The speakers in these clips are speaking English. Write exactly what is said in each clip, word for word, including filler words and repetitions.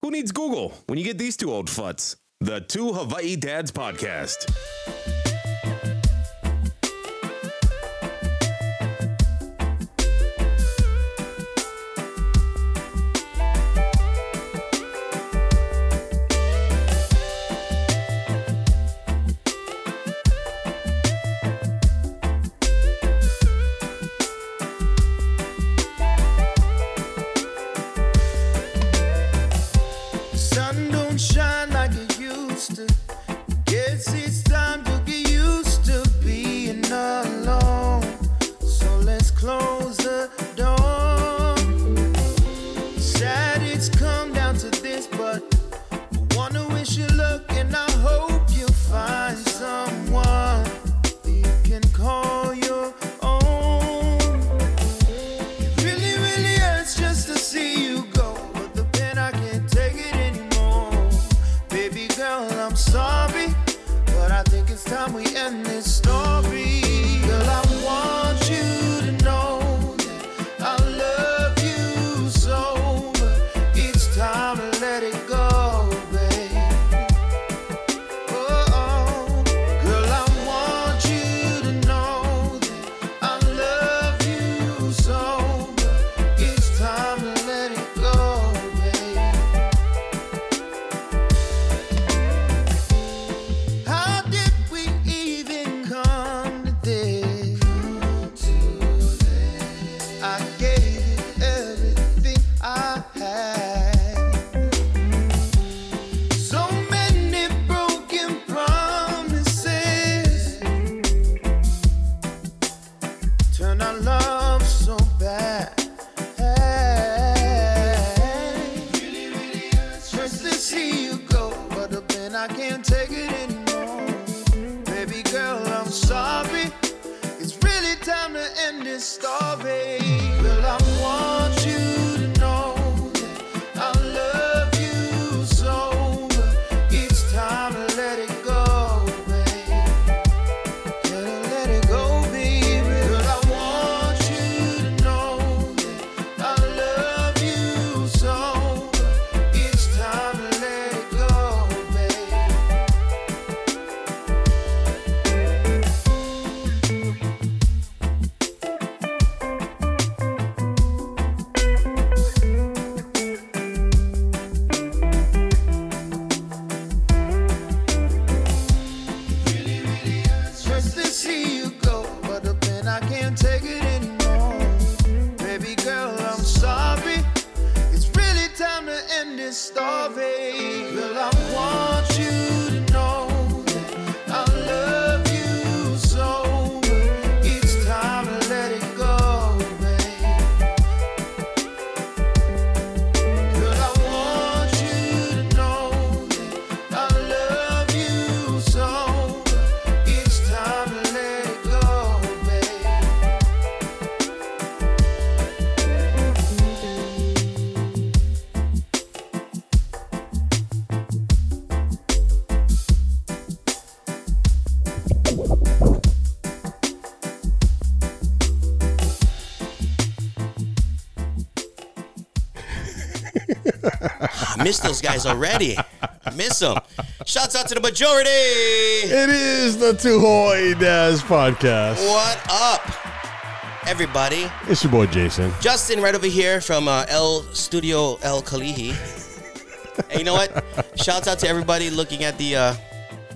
Who needs Google when you get these two old futs? The Two Hawaii Dads Podcast. I miss those guys already. I miss them. Shouts out to the majority. It is the Two Hawaii Dads Podcast. What up, everybody? It's your boy Jason. Justin right over here from uh, El Studio El Kalihi. And you know what? Shouts out to everybody looking at the uh,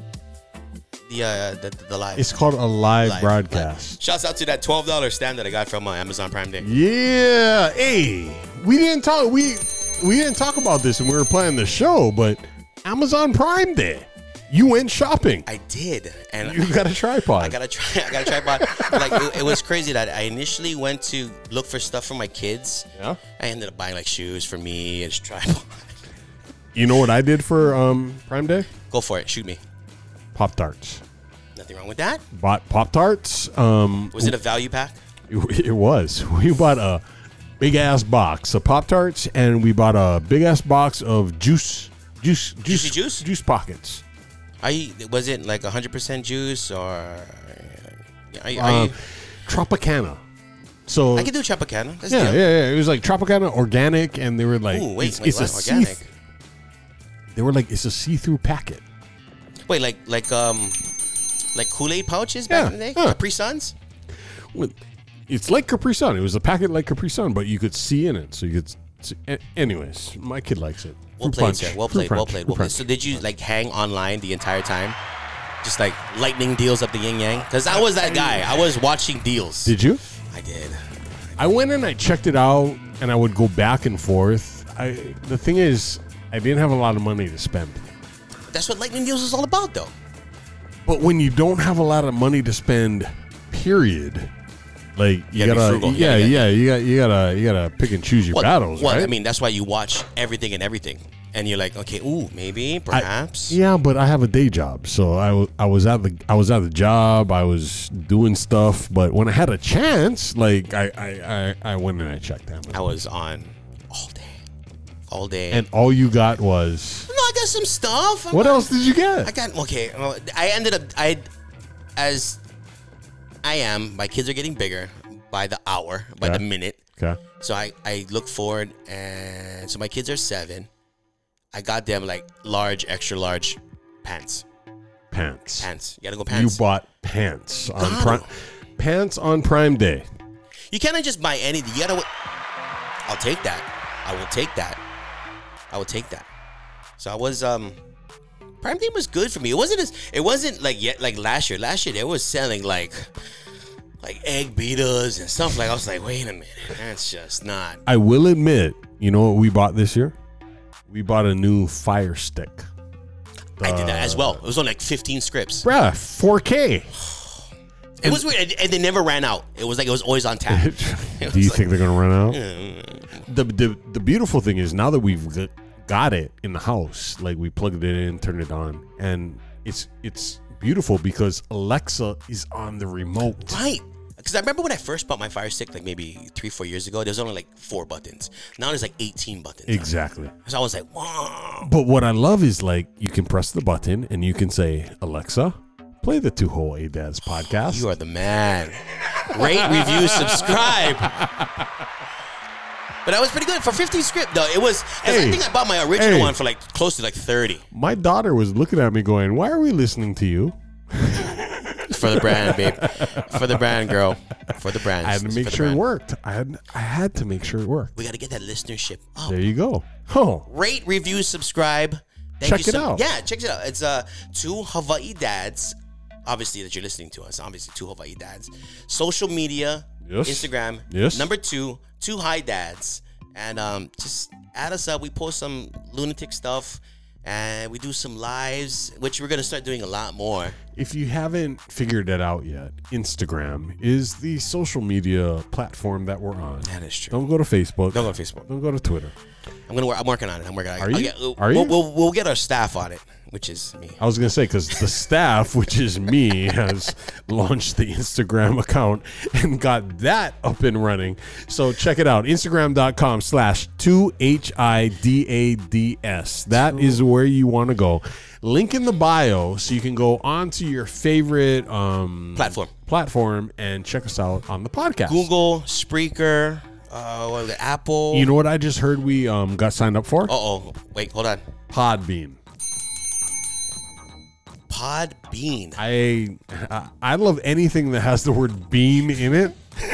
the, uh, the the live. It's called a live, live broadcast. Live. Shouts out to that twelve dollars stand that I got from uh, Amazon Prime Day. Yeah. Hey, we didn't talk. We we didn't talk about this when we were playing the show, but Amazon Prime Day. You went shopping. I did, and you got a tripod. I got a tri- I got a tripod. Like it, it was crazy that I initially went to look for stuff for my kids. Yeah. I ended up buying like shoes for me and a tripod. You know what I did for um, Prime Day? Go for it. Shoot me. Pop-Tarts. Nothing wrong with that. Bought Pop-Tarts. Um, was it a value pack? It, it was. We bought a big-ass box of Pop-Tarts, and we bought a big-ass box of juice. Juice. juice Juicy juice? Juice pockets. I Was it like one hundred percent juice or... Are, you, are uh, you, Tropicana. So I can do Tropicana. That's yeah, deal. yeah, yeah. It was like Tropicana organic, and they were like, Ooh, wait, it's, wait, it's what? a Organic? seath- They were like, it's a see-through packet. Wait, like like um, like Kool-Aid pouches back Yeah, in the day? yeah. Capri Suns? Well, It's like Capri Sun. It was a packet like Capri Sun, but you could see in it. So you could see. a- Anyways, my kid likes it. Well Fruit played, punch. sir. Well Fruit played, well punch. played, Fruit well played. punch. So did you like hang online the entire time? Just like lightning deals up the yin yang? Because I was that guy. I was watching deals. Did you? I did. I went and I checked it out, and I would go back and forth. I the thing is, I didn't have a lot of money to spend. That's what lightning deals is all about, though. But when you don't have a lot of money to spend, period, like you, You gotta be gotta, frugal. You yeah, gotta get- yeah, you got, you gotta, you gotta pick and choose your Well, battles, well, right? I mean, that's why you watch everything and everything, and you're like, okay, ooh, maybe, I- perhaps. yeah, but I have a day job, so I, w- I was at the I was at the job, I was doing stuff, but when I had a chance, like I I, I, I went and I checked Amazon. I was on all day, all day. And all you got was no, I got some stuff. I'm what not- else did you get? I got okay. well, I ended up I, as I am. My kids are getting bigger by the hour, by Okay. the minute. Okay. So I I look forward, and so my kids are seven. I got them like large, extra large pants. Pants. Pants. You gotta go You pants. bought pants on got prime 'em. pants on Prime Day. You cannot just buy anything. You gotta. I'll take that. I will take that. I will take that. So I was um. Prime Day was good for me. It wasn't as it wasn't like yet like last year. Last year they was selling like like egg beaters and stuff like. I was like, wait a minute, that's just not. I will admit, you know what we bought this year? We bought a new Fire Stick. I did that as well. It was on like fifteen scripts. Bruh, four K. It was weird, and, and they never ran out. It was like it was always on tap. Do you think they're gonna run out? The, the the beautiful thing is now that we've g- got it in the house, like we plugged it in, turned it on, and it's it's beautiful because Alexa is on the remote. Right. Because I remember when I first bought my Fire Stick, like maybe three, four years ago, there's only like four buttons. Now there's like eighteen buttons. Exactly. So I was like, wow. But what I love is like you can press the button and you can say, Alexa, play the Two Hawaii Dads podcast. You are the man. Rate, review, subscribe. But that was pretty good for fifteen script though. It was. 'Cause Hey. I think I bought my original Hey. one for like close to like thirty My daughter was looking at me going, why are we listening to you? for the brand, babe. For the brand, girl. For the brand. I had to make sure it worked. I had I had to make sure it worked. We got to get that listenership up. There you go. Oh, Rate, review, subscribe. Thank Check you it so- out. Yeah, check it out. It's uh two Hawaii dads. Obviously that you're listening to us. Obviously two Hawaii dads. Social media, Yes. Instagram. Yes. Number two, two high dads, and um just add us up. We post some lunatic stuff, and we do some lives, which we're gonna start doing a lot more. if you haven't figured it out yet, Instagram is the social media platform that we're on. That is true. Don't go to Facebook. Don't go to Facebook. Don't go to Twitter. I'm gonna. Work, I'm working on it. I'm working on it. Are I'll you? Get, we'll, Are you? We'll, we'll get our staff on it, which is me. I was going to say, because the staff, which is me, has launched the Instagram account and got that up and running. So check it out. Instagram.com slash 2HIDADS. That is where you want to go. Link in the bio so you can go onto your favorite um, Platform. platform and check us out on the podcast. Google, Spreaker, uh, what was it, Apple. You know what I just heard we um, got signed up for? Uh oh. Wait, hold on. Podbean. Podbean. I I- I love anything that has the word bean in it.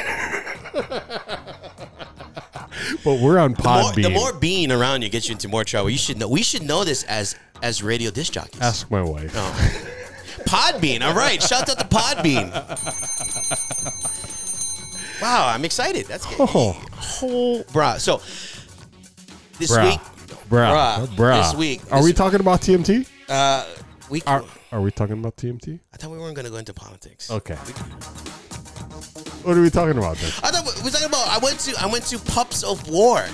But we're on The more, Podbean. the more bean around you gets you into more trouble. You should know. We should know this as as radio disc jockeys. Ask my wife. Oh. Podbean. All right. Shout out to Podbean. Wow, I'm excited. That's good. Oh, Oh, bruh. So this bruh, week, bruh, bruh, bruh. this week, Are this- we talking about T M T? uh, we. Are Are we talking about T M T? I thought we weren't gonna go into politics. Okay. What are we talking about then? I thought we were talking about. I went to. I went to Pups of War.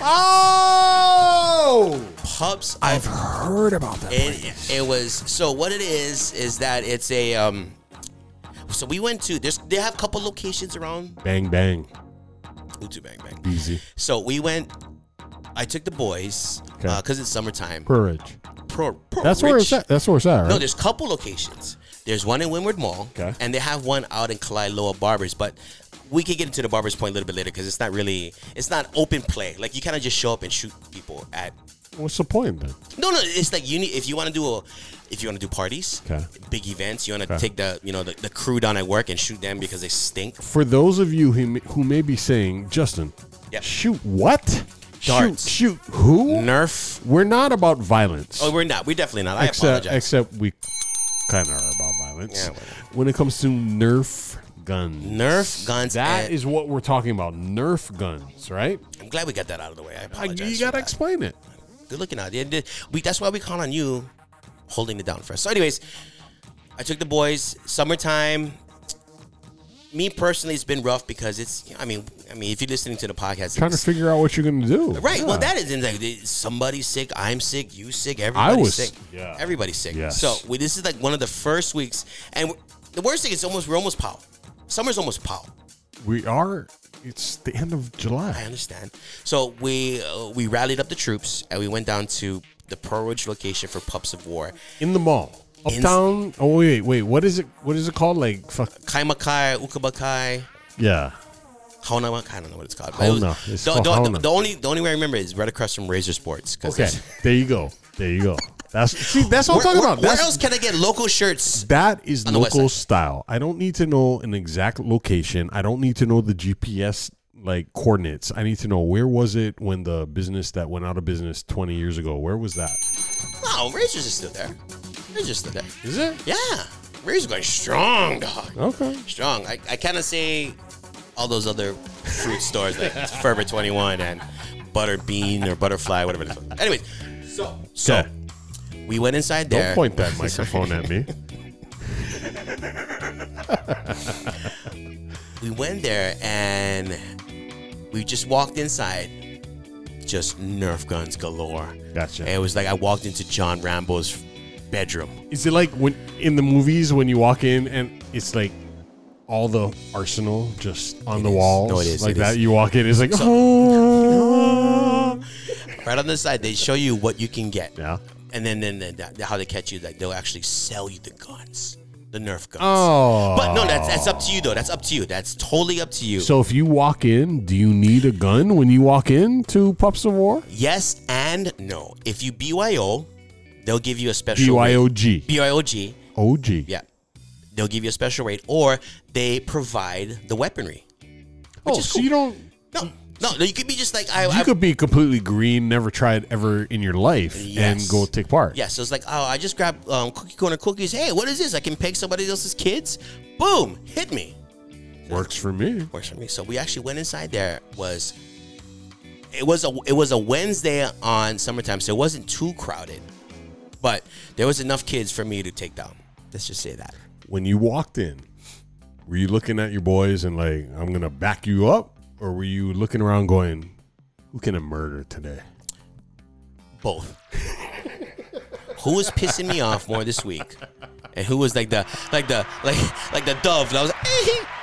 Oh, Pups. I've of heard about that. It, it was so what it is is that it's a um so we went to there's they have a couple locations around Bang bang, Utu Bang Bang. easy. So we went I took the boys Okay. uh, cuz it's summertime. Courage. Pro, pro That's where it's Rich. at. That's where it's at, right? No, there's a couple locations. There's one in Windward Mall Okay. and they have one out in Kalaeloa Barbers, but we can get into the Barbers Point a little bit later because it's not really it's not open play. Like you kind of just show up and shoot people at What's the point then? No, no. It's like you need if you want to do a, if you want to do parties, Okay. big events. You want to Okay. take the you know the, the crew down at work and shoot them because they stink. For those of you who may, who may be saying, Justin, Yep. shoot what? Darts. Shoot, shoot who? Nerf. We're not about violence. Oh, we're not. We're definitely not. I except, apologize. except we kind of are about violence. Yeah, whatever. When it comes to Nerf guns. Nerf guns. That and- is what we're talking about. Nerf guns, right? I'm glad we got that out of the way. I Like, apologize. you for got to that. explain it. Good looking out. Yeah, did- We, that's why we count on you holding it down for us. So, anyways, I took the boys. Summertime. Me personally, it's been rough because it's. I mean, I mean, if you're listening to the podcast, Trying to it's- figure out what you're going to do. right. Yeah. Well, that is in like somebody's sick. I'm sick. You sick. Everybody's was- sick. yeah. Everybody's sick. Yes. So we, this is like one of the first weeks, and we're- the worst thing is almost we're almost pow. Summer's almost pow. We are. It's the end of I July. understand. So we uh, we rallied up the troops and we went down to the Pearl Ridge location for Pups of War. In the mall. In- Uptown. Oh, wait, wait. What is it? What is it called? Like, fuck. Kaimakai, Ukabakai, Yeah. Hauna. I don't know what it's called. But it was- Hauna. It's the, called the- Hauna. the- the only the only way I remember is right across from Razor Sports. 'cause Okay. it's- There you go. There you go. That's see. That's what Where, I'm talking where- about. where That's, else can I get local shirts? That is On the west local side. style. I don't need to know an exact location. I don't need to know the G P S like coordinates. I need to know where was it when the business that went out of business twenty years ago. Where was that? No, Razor's is still there. Razor's still there. Is it? Yeah, Razor's going strong, dog. Okay. Strong. I, I kind of say all those other fruit stores like Forever twenty-one and Butter Bean or Butterfly, whatever it is. Anyways, so so Okay. we went inside there. Don't point that microphone at me. We went there and we just walked inside. Just Nerf guns galore. Gotcha. And it was like I walked into John Rambo's bedroom. Is it like when in the movies when you walk in and it's like all the arsenal just on It the is. walls? No, it is. Like It that. is. You walk in, it's like, oh. Right on the side, they show you what you can get. Yeah. And then, then, then that- how they catch you, like they'll actually sell you the guns, the Nerf guns. Oh. But no, that's that's up to you though. That's up to you. That's totally up to you. So if you walk in, do you need a gun when you walk in to Pups of War? yes and no. If you B Y O, they'll give you a special B Y O rate. G. B Y O G. O G. Yeah. They'll give you a special rate, or they provide the weaponry. Which Oh, is so cool. you don't. No, no, no. You could be just like I. You I could be completely green, never tried ever in your life, and Yes. go take part. Yeah, so it's like, oh, I just grabbed um, cookie corner cookies. Hey, what is this? I can peg somebody else's kids. Boom, hit me. Works for me. Works for me. So we actually went inside there. Was it was a it was a Wednesday on summertime, so it wasn't too crowded, but there was enough kids for me to take down. Let's just say that. When you walked in, were you looking at your boys and like, I'm gonna back you up, or were you looking around going, who can I murder today? Both. Who was pissing me off more this week, and who was like the like the like like the dove? And I was like,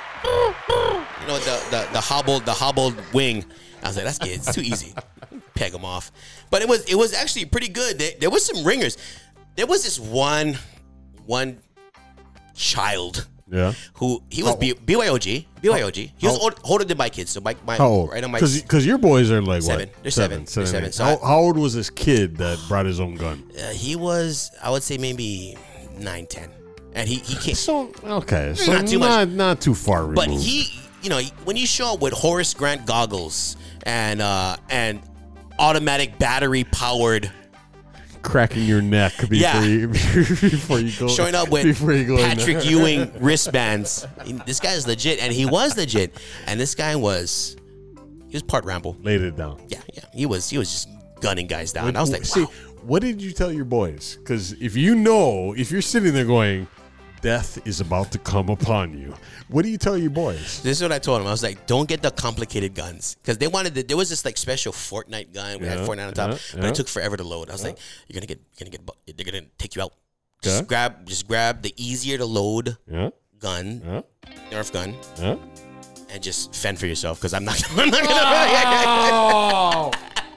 you know, the the the hobbled the hobbled wing. I was like, that's good. It's too easy. Peg them off. But it was it was actually pretty good. There, there was some ringers. There was this one one child Yeah. who he was How- B- BYOG. BYOG. He was how- old, older than my kids. So my my How old? right on my Because your boys are like Seven. what? They're seven. They're seven. eight. So how, I- how old was this kid that brought his own gun? uh, he was I would say maybe nine ten, and he he came. So okay, so Not not too much. not, not too far removed. But he, you know, when you show up with Horace Grant goggles and uh, and automatic battery powered, cracking your neck before Yeah. you before you go showing up with before you go in Patrick there. Ewing wristbands, he- this guy is legit, and he was legit, and this guy was he was part Rambo. Laid it down. Yeah, yeah, he was he was just gunning guys down. I was like, see, wow. what did you tell your boys? Because if you know, if you're sitting there going, death is about to come upon you, what do you tell your boys? This is what I told him. I was like, don't get the complicated guns. Because they wanted, the, there was this like special Fortnite gun. We had Yeah, Fortnite on top. yeah, But yeah. it took forever to load. I was like, you're going to get, you're going to get, bu- they're going to take you out. Okay. Just grab, just grab the easier to load Yeah, gun, yeah, Nerf gun, yeah. and just fend for yourself. Because I'm not, I'm not going to. Oh!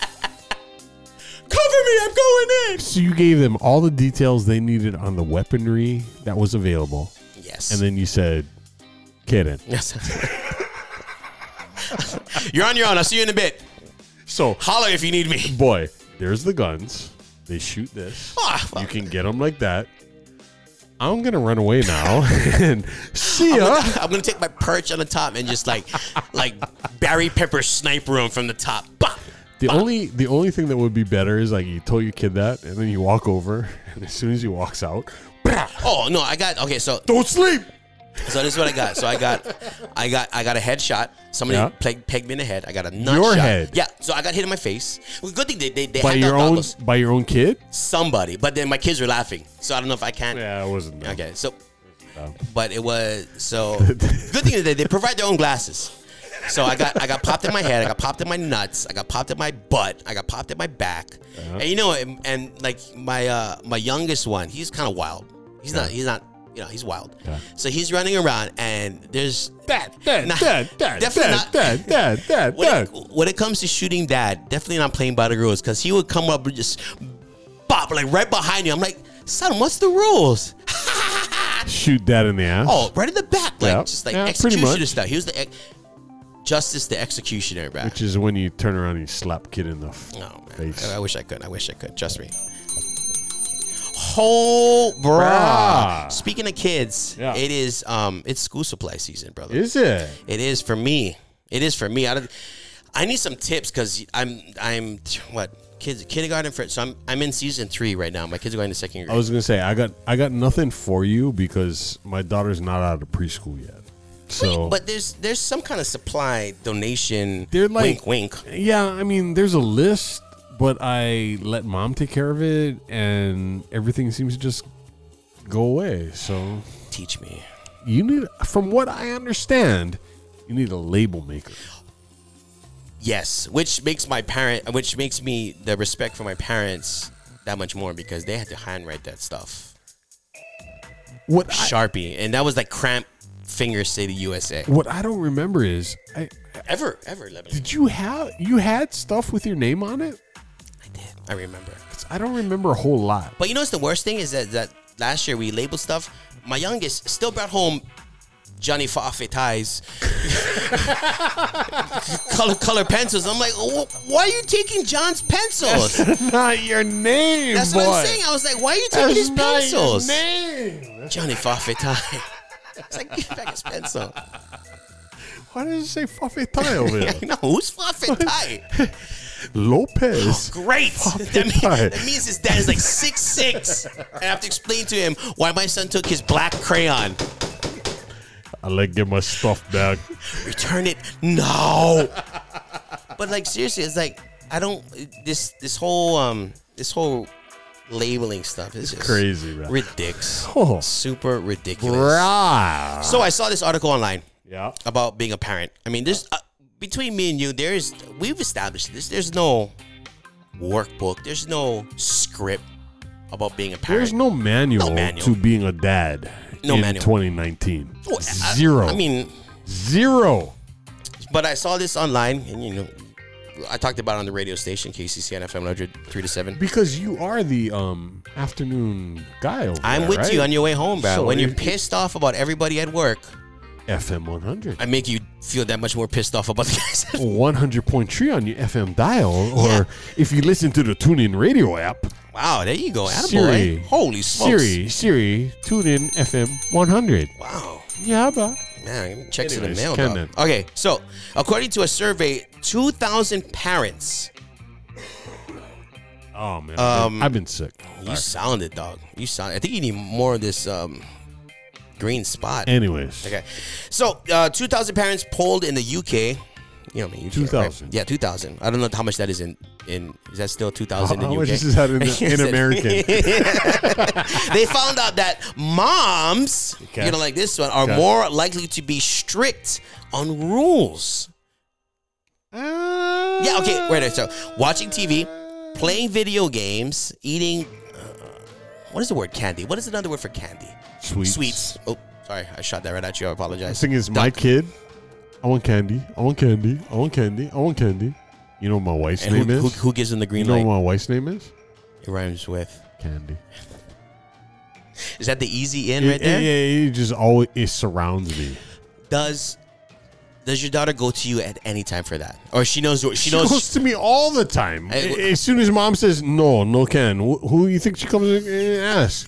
Cover me, I'm going in. So you gave them all the details they needed on the weaponry that was available, Yes. and then you said, "Kidding." Yes. You're on your own. I'll see you in a bit. So, Holler if you need me. boy, there's the guns. They shoot this. Ah, well. You can get them like that. I'm gonna run away now and see ya. I'm gonna, I'm gonna take my perch on the top and just like, like Barry Pepper sniper him from the top. Bah! The bah! only the only thing that would be better is like you told your kid that, and then you walk over, and as soon as he walks out, Oh no, I got okay. So don't sleep. So this is what I got. So I got, I got, I got a headshot. Somebody Yeah. peg, pegged me in the head. I got a nut Your shot. head? Yeah. So I got hit in my face. Well, good thing they they, they By had your that own goggles. by your own kid. Somebody, but then my kids were laughing. So I don't know if I can. Yeah, it wasn't. that. Okay. So, No. but it was so good thing is that they provide their own glasses. So I got I got popped in my head. I got popped in my nuts. I got popped in my butt. I got popped in my back. Uh-huh. And you know, and, and like my uh, my youngest one, he's kind of wild. He's Yeah. not. He's not. You know, he's wild. Okay. So he's running around, and there's Dad, dad, Nah, dad, dad, definitely dad, not. dad, dad, dad, when dad. it, when it comes to shooting dad, definitely not playing by the rules because he would come up and just bop like right behind you. I'm like, son, what's the rules? Shoot dad in the ass. Oh, right in the back, like Yeah. just like Yeah, pretty executioner much. stuff. He was the ex- Justice, the executioner, back. Which is when you turn around and you slap kid in the f- Oh man, face. I, I wish I could. I wish I could. Trust me. Oh, bruh. Bruh. Speaking of kids, Yeah. it is um, it's school supply season, brother. Is it? It is for me. It is for me. I, don't- I need some tips because I'm I'm what kids kindergarten for so I'm I'm in season three right now. My kids are going to second grade. I was gonna say I got I got nothing for you because my daughter's not out of preschool yet. So Wait, but there's there's some kind of supply donation. They're like- wink, wink. yeah, I mean there's a list, but I let mom take care of it, and everything seems to just go away. So Teach me. you need, from what I understand, you need a label maker. Yes, which makes my parent, which makes me the respect for my parents that much more because they had to handwrite that stuff. What I, Sharpie, and that was like cramp fingers say the U S A. what I don't remember is I Ever, ever, Lebanon. did you have you had stuff with your name on it? I did. I remember. 'Cause I don't remember a whole lot. But you know what's the worst thing is that, that last year we labeled stuff. My youngest still brought home Johnny Faffe ties, color color pencils. I'm like, "Oh, why are you taking John's pencils? That's not your name. That's boy. what I'm saying. I was like, why are you taking That's his not pencils? your name. Johnny Faffe tie. It's like, give back his pencil. Why does it say Faffe tie over I there? know who's Faffe tie. Lopez. Great. Faffe That, mean, tie. that means his dad is like six six, and I have to explain to him why my son took his black crayon. I like get my stuff back. Return it now. But like seriously, it's like I don't this this whole um this whole labeling stuff is just Crazy, man. ridiculous. Oh. Super ridiculous. Rah. So I saw this article online Yeah. about being a parent. I mean, there's uh, between me and you, there's we've established this. There's no workbook. There's no script about being a parent. There's no manual, No manual. to being a dad No in manual. twenty nineteen. Well, I- Zero. I mean, Zero. but I saw this online, and you know, I talked about it on the radio station, K C C N F M one hundred, three to seven. Because you are the um afternoon guy over I'm there, with right? you on your way home, bro. So when you're if- pissed off about everybody at work, F M one hundred. I make you feel that much more pissed off about the guys. at- one hundred point three on your F M dial, or Yeah. if you listen to the TuneIn Radio app, Wow, there you go, attaboy. Siri. Holy smokes. Siri, Siri, TuneIn F M one hundred. Wow. Yeah, but Man, checks in Anyways, the mail, Ken dog. then. Okay, so according to a survey, two thousand parents. oh man, Um, I've been sick. You sounded, dog. You sound. I think you need more of this um, green spot. Anyways, Okay, so uh, two thousand parents polled in the U K. You know, I mean, U K, two right? thousand. Yeah, two thousand. I don't know how much that is in. In is that still two thousand How, in how U K? much is that in, in American? They found out that moms, Okay. you know, like this one, are Okay. more likely to be strict on rules. Uh, Yeah, okay, wait. So watching T V, playing video games, eating. Uh, what is the word candy? What is another word for candy? Sweets. Sweets. Oh, sorry, I shot that right at you. I The apologize. thing is, my Duck. kid, I want candy. I want candy. I want candy. I want candy. You know what my wife's And name who, is? who, who gives them the you green know light? what my wife's name is? It rhymes with. Candy. Is that the easy in It- right there? it- it- it just always it surrounds me. Does does your daughter go to you at any time for that, or she knows? She, She knows. goes to me all the time. Hey, wh- as soon as mom says no, no can. Wh- who you think she comes and asks?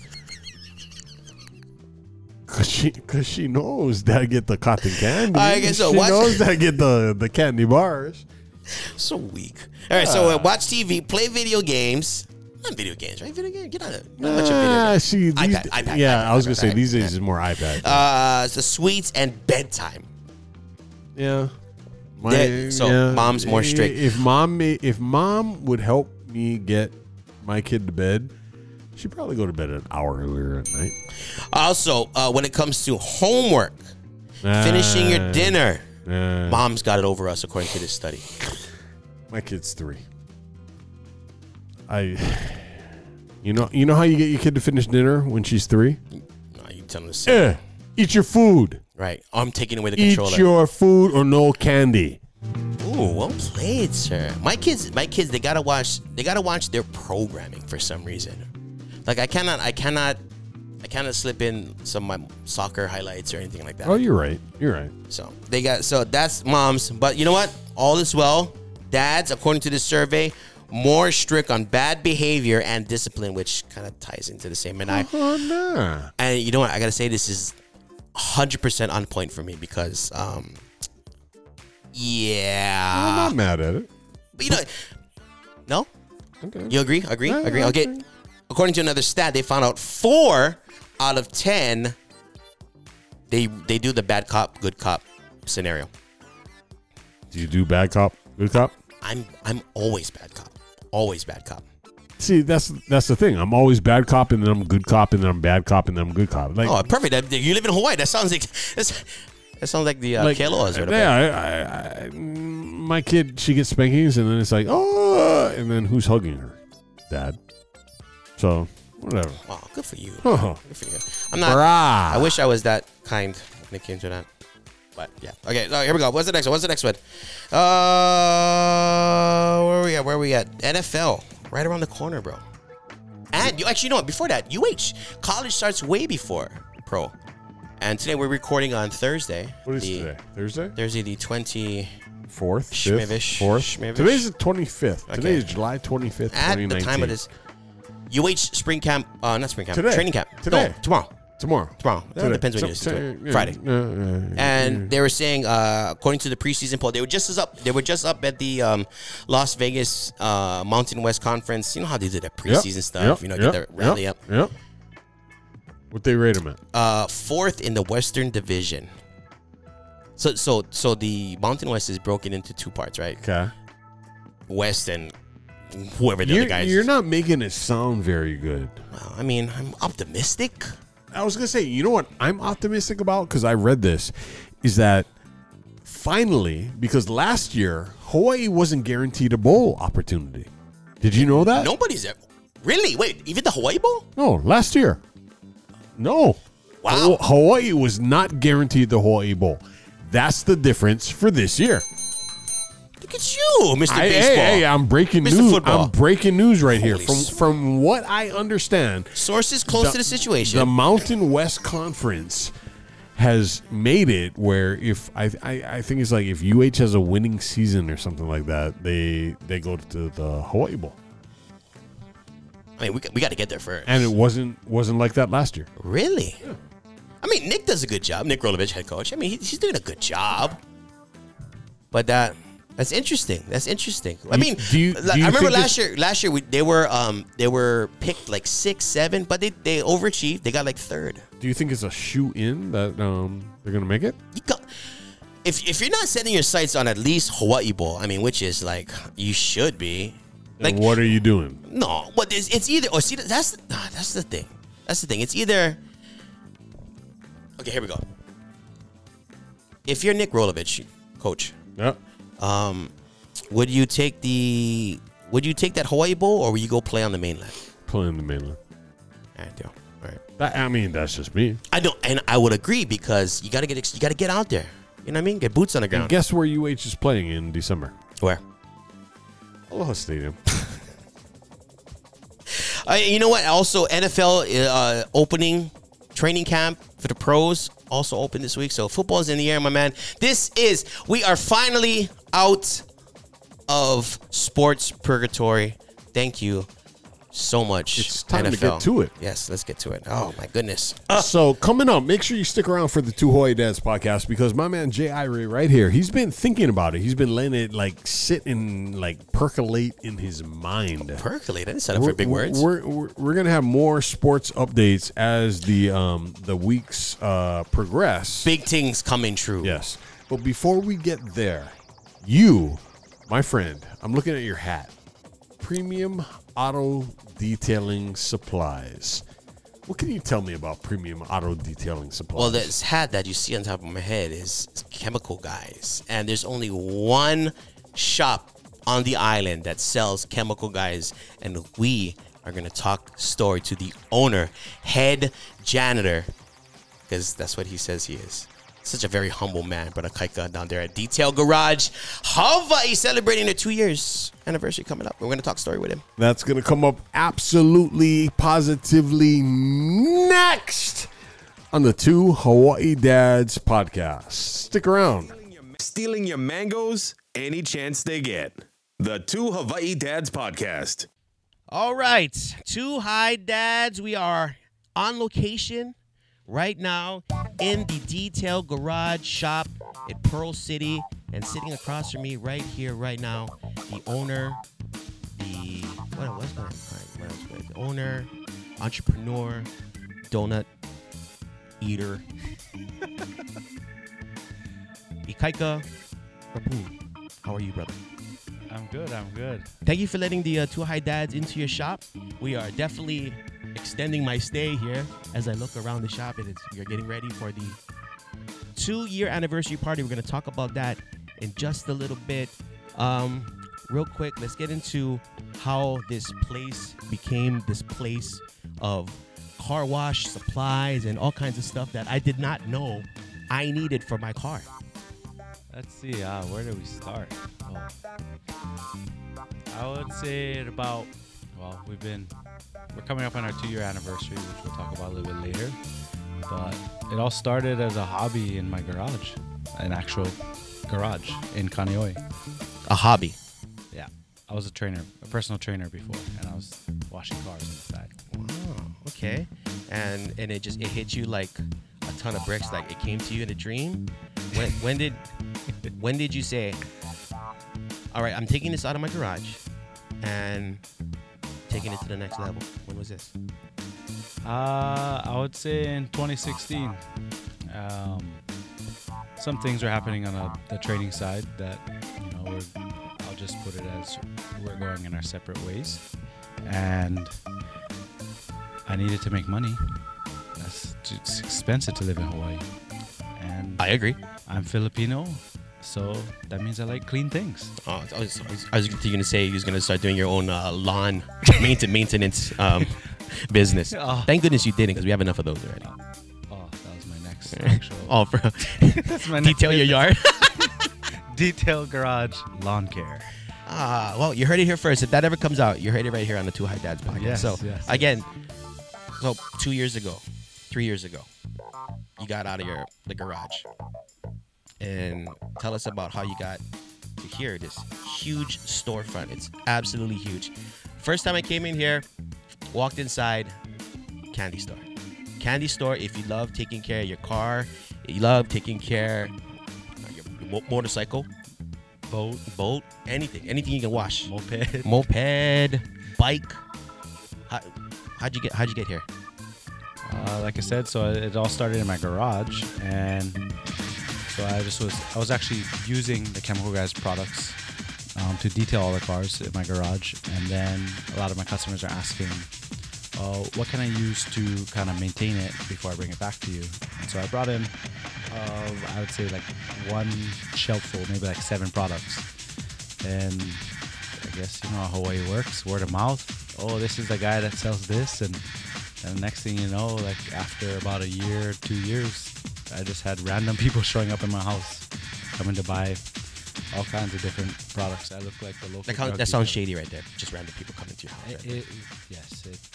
Cause she, cause she knows that I get the cotton candy. I guess so. She Watch- knows that I get the, the candy bars. So weak. All right, so uh, watch T V, play video games. Not video games, right? Video game. Get on it. Not much of video Ah, games. see, these, iPad, iPad, yeah, iPad, I was gonna iPad, say iPad. these days is more iPad. Uh, the sweets and bedtime. yeah, That- so mom's more strict. If mom, ma- if mom would help me get my kid to bed, she'd probably go to bed an hour earlier at night. Also, uh, when it comes to homework, finishing your Ah, dinner, ah. mom's got it over us, according to this study. My kid's three. I, you know, you know how you get your kid to finish dinner when she's three? No, you tell them to sit. Eh, eat your food. Right. I'm taking away the Eat controller. your food or no candy. Ooh, well played, sir. My kids, my kids, they gotta watch. They gotta watch their programming for some reason. Like I cannot, I cannot, I cannot slip in some of my soccer highlights or anything like that. Oh, you're right. You're right. So they got. So that's moms. But you know what? All is well. Dads, according to this survey, more strict on bad behavior and discipline, which kind of ties into the same. And I, Oh, nah. and you know what? I gotta say this is one hundred percent on point for me because, um, yeah. I'm not mad at it. But you know, no? Okay. You agree? Agree? Yeah, agree? I Okay. agree. According to another stat, they found out four out of ten they they do the bad cop, good cop scenario. Do you do bad cop, good cop? I'm I'm always bad cop. Always bad cop. See, that's that's the thing. I'm always bad cop, and then I'm good cop, and then I'm bad cop, and then I'm good cop. Like, Oh, perfect. That- You live in Hawaii. That sounds like that's, that sounds like the uh, like, Kealoas or whatever. yeah, I, I, I, my kid, she gets spankings, and then it's like, oh, and then who's hugging her? Dad. So whatever. Oh, good for you. Oh. Good for you. I'm not. Brah. I wish I was that kind when it came to that. But yeah. Okay. So here we go. What's the next one? What's the next one? Uh, where are we at? Where are we at? N F L, right around the corner, bro. And you actually you know what? Before that, U H college starts way before pro. And today we're recording on Thursday. What is the, today? Thursday? Thursday the twenty. Fourth, fifth, Schmivish. fourth. Schmivish. Today's the twenty-fifth. Okay. Today is July twenty-fifth, At twenty the nineteen. time of this, U H spring camp. Uh, not spring camp. Today. Training camp. Today. No, tomorrow. Tomorrow. Tomorrow. That Today. depends when So- you listen to so- it. yeah, Friday. uh, uh, And they were saying, uh, according to the preseason poll, they were just as up. They were just up at the um, Las Vegas uh, Mountain West Conference. You know how they do that yep, preseason stuff. yep, you know, yep, get their rally yep, up. Yep. What they rate them at? Uh, fourth in the Western Division. So, so, so the Mountain West is broken into two parts, right? Okay. West and whoever the You're, other guys. you're not making it sound very good. Well, I mean, I'm optimistic. I was gonna say, you know what I'm optimistic about, because I read this, is that finally, because last year Hawaii wasn't guaranteed a bowl opportunity. Did you know that? Nobody's ever really. Wait, even the Hawaii Bowl? No, last year. No. Wow. Ha- Hawaii was not guaranteed the Hawaii Bowl. That's the difference for this year. Look at you, Mister I, Baseball. hey, hey, I'm breaking Mister news. Football. I'm breaking news right here. Holy From s- from what I understand, Sources close to the situation. the Mountain West Conference has made it where if I, I I think it's like if U H has a winning season or something like that, they they go to the Hawaii Bowl. I mean, we, we got to get there first. And it wasn't wasn't like that last year. Really? I mean, Nick does a good job. Nick Rolovich, head coach. I mean, he, he's doing a good job. But that that's interesting. That's interesting. I You- mean, do you- like, do you I remember think last year. Last year we, they were um they were picked like six, seven, but they they overachieved. They got like third. Do you think it's a shoe in that um they're gonna make it? You got, if if you're not setting your sights on at least Hawaii Bowl, I mean, which is like you should be. Like Then what are you doing? no, but it's, it's either or see that's nah, that's the thing. That's the thing. It's either. Okay, here we go. If you're Nick Rolovich, coach, Yeah. um, would you take the would you take that Hawaii Bowl or would you go play on the mainland? Playing the mainland. All right, deal. All right. That, I mean, that's just me. I don't, and I would agree because you gotta get ex- you gotta get out there. You know what I mean? Get boots on the And ground. guess where U H is playing in December? Where? Aloha Stadium. Uh, you know what? Also, N F L uh, opening training camp for the pros also open this week. So football's in the air, my man. This is, we are finally out of sports purgatory. Thank you so much. It's time N F L. to get to it. Yes, let's get to it. Oh, my goodness. So coming up, make sure you stick around for the Two Hawaii Dads podcast because my man Jay Irie right here, he's been thinking about it. He's been letting it like sit and like percolate in his mind. Percolate. I didn't set up for big words. We're, we're we're gonna have more sports updates as the um the weeks uh progress. Big things coming true. Yes, but before we get there, you, my friend, I'm looking at your hat. Premium Auto Detailing Supplies. What can you tell me about Premium Auto Detailing Supplies? Well, this hat that you see on top of my head is, is Chemical Guys. And there's only one shop on the island that sells Chemical Guys. And we are going to talk story to the owner, head janitor, because that's what he says he is. Such a very humble man, Brother Kaika down there at Detail Garage. Hawaii celebrating their two years anniversary coming up. We're going to talk story with him. That's going to come up absolutely, positively next on the Two Hawaii Dads podcast. Stick around. Stealing your mangoes any chance they get. The Two Hawaii Dads podcast. All right. Two High Dads. We are on location right now in the Detail Garage shop in Pearl City, and sitting across from me right here, right now, the owner, the what was going what else was it? The owner, entrepreneur, donut eater, Ikaika Rapu. How are you, brother? I'm good. I'm good. Thank you for letting the uh, Two High Dads into your shop. We are definitely extending my stay here as I look around the shop, and it's, we are getting ready for the two-year anniversary party. We're going to talk about that in just a little bit. Um, real quick, let's get into how this place became this place of car wash supplies and all kinds of stuff that I did not know I needed for my car. Let's see. Uh, where do we start? Oh. I would say at about, well, we've been, we're coming up on our two-year anniversary, which we'll talk about a little bit later. But it all started as a hobby in my garage, an actual garage in Kaneohe. A hobby. Yeah. I was a trainer, a personal trainer before, and I was washing cars on the side. Wow. Okay. And and it just it hit you like a ton of bricks. Like it came to you in a dream. When when did when did you say, all right, I'm taking this out of my garage and taking it to the next level? When was this? Uh, I would say in twenty sixteen. Um, some things are happening on a, the training side that, you know, we're, I'll just put it as we're going in our separate ways. And I needed to make money. That's, it's expensive to live in Hawaii. And I agree. I'm Filipino, so that means I like clean things. Oh, I was, I was, I was going to say you was going to start doing your own uh, lawn maintenance maintenance um, business. Oh. Thank goodness you didn't, because we have enough of those already. Oh, that was my next actual. Oh, for That's my detail next your yard. Detail garage lawn care. Ah, well, you heard it here first. If that ever comes out, you heard it right here on the Two High Dads podcast. Yes, so yes, again, so two years ago, three years ago, you got out of your the garage, and tell us about how you got to here. This huge storefront. It's absolutely huge. First time I came in here, walked inside, candy store. Candy store. If you love taking care of your car, you love taking care of your mo- motorcycle, boat, boat, anything, anything you can wash. Moped. Moped, bike. How, how'd you get? How'd you get here? Uh, like I said, so it all started in my garage, and so I just was I was actually using the Chemical Guys products um, to detail all the cars in my garage, and then a lot of my customers are asking, "Oh, what can I use to kind of maintain it before I bring it back to you?" And so I brought in, uh, I would say like one shelf full, maybe like seven products, and I guess you know how Hawaii works, word of mouth. Oh, this is the guy that sells this, and And the next thing you know, like after about a year, two years, I just had random people showing up in my house, coming to buy all kinds of different products. I look like the local. That, count, that sounds shady right there. Just random people coming to your house. It, Right it, yes, it,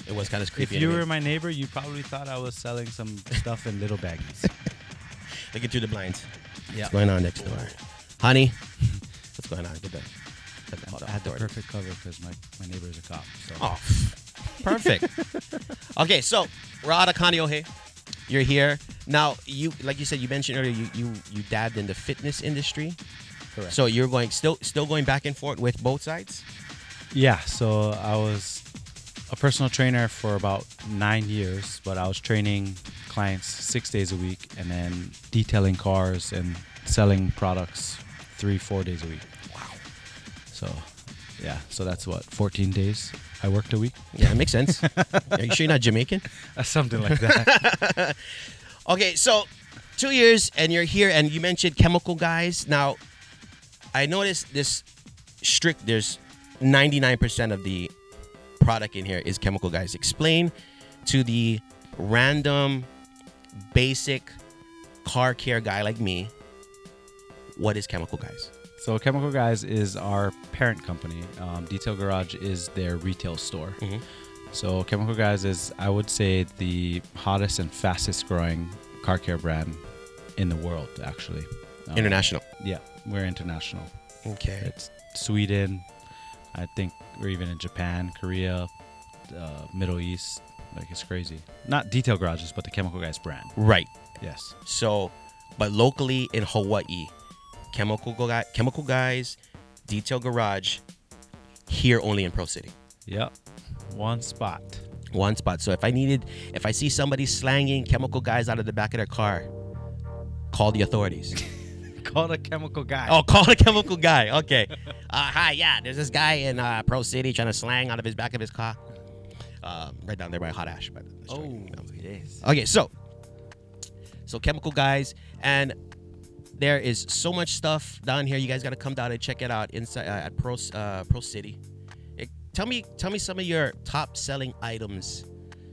It was kind of creepy. If you anyways. were my neighbor, you probably thought I was selling some stuff in little baggies. Looking through the blinds. Yeah. What's going on next door? Honey, what's going on? Get the, get the, hold on, I had the hold on. perfect cover because my, my neighbor is a cop. So. Oh, perfect. Okay, so we're out of Kaneohe. You're here now. You like you said. You mentioned earlier. You you you dabbed in the fitness industry. Correct. So you're going still still going back and forth with both sides. Yeah, so I was a personal trainer for about nine years, but I was training clients six days a week and then detailing cars and selling products three, four days a week. Wow. So, yeah, so that's what, fourteen days I worked a week? Yeah, it makes sense. Are you sure you're not Jamaican? Uh, Something like that. Okay, so two years and you're here, and you mentioned chemical guys. Now, I noticed this strict. There's ninety-nine percent of the product in here is chemical guys. Explain to the random, basic car care guy like me, what is chemical guys? So Chemical Guys is our parent company. Um, Detail Garage is their retail store. Mhm. So Chemical Guys is, I would say, the hottest and fastest growing car care brand in the world, actually. Um, International. Yeah, we're international. Okay. It's Sweden. I think we're even in Japan, Korea, uh, Middle East. Like, it's crazy. Not Detail Garages, but the Chemical Guys brand. Right. Yes. So, but locally in Hawaii, chemical guy, chemical guys, Detail Garage, here only in Pro City. Yep. One spot. One spot. So if I needed, if I see somebody slanging chemical guys out of the back of their car, call the authorities. Call the Chemical Guy. Oh, call the chemical guy. Okay. Uh, hi, yeah. There's this guy in uh, Pro City trying to slang out of his back of his car. Um, right down there by Hot Ash. By the Oh, yes. Okay, so so chemical guys, and there is so much stuff down here. You guys got to come down and check it out inside uh, at Pro uh, Pro City. It, tell me, tell me some of your top selling items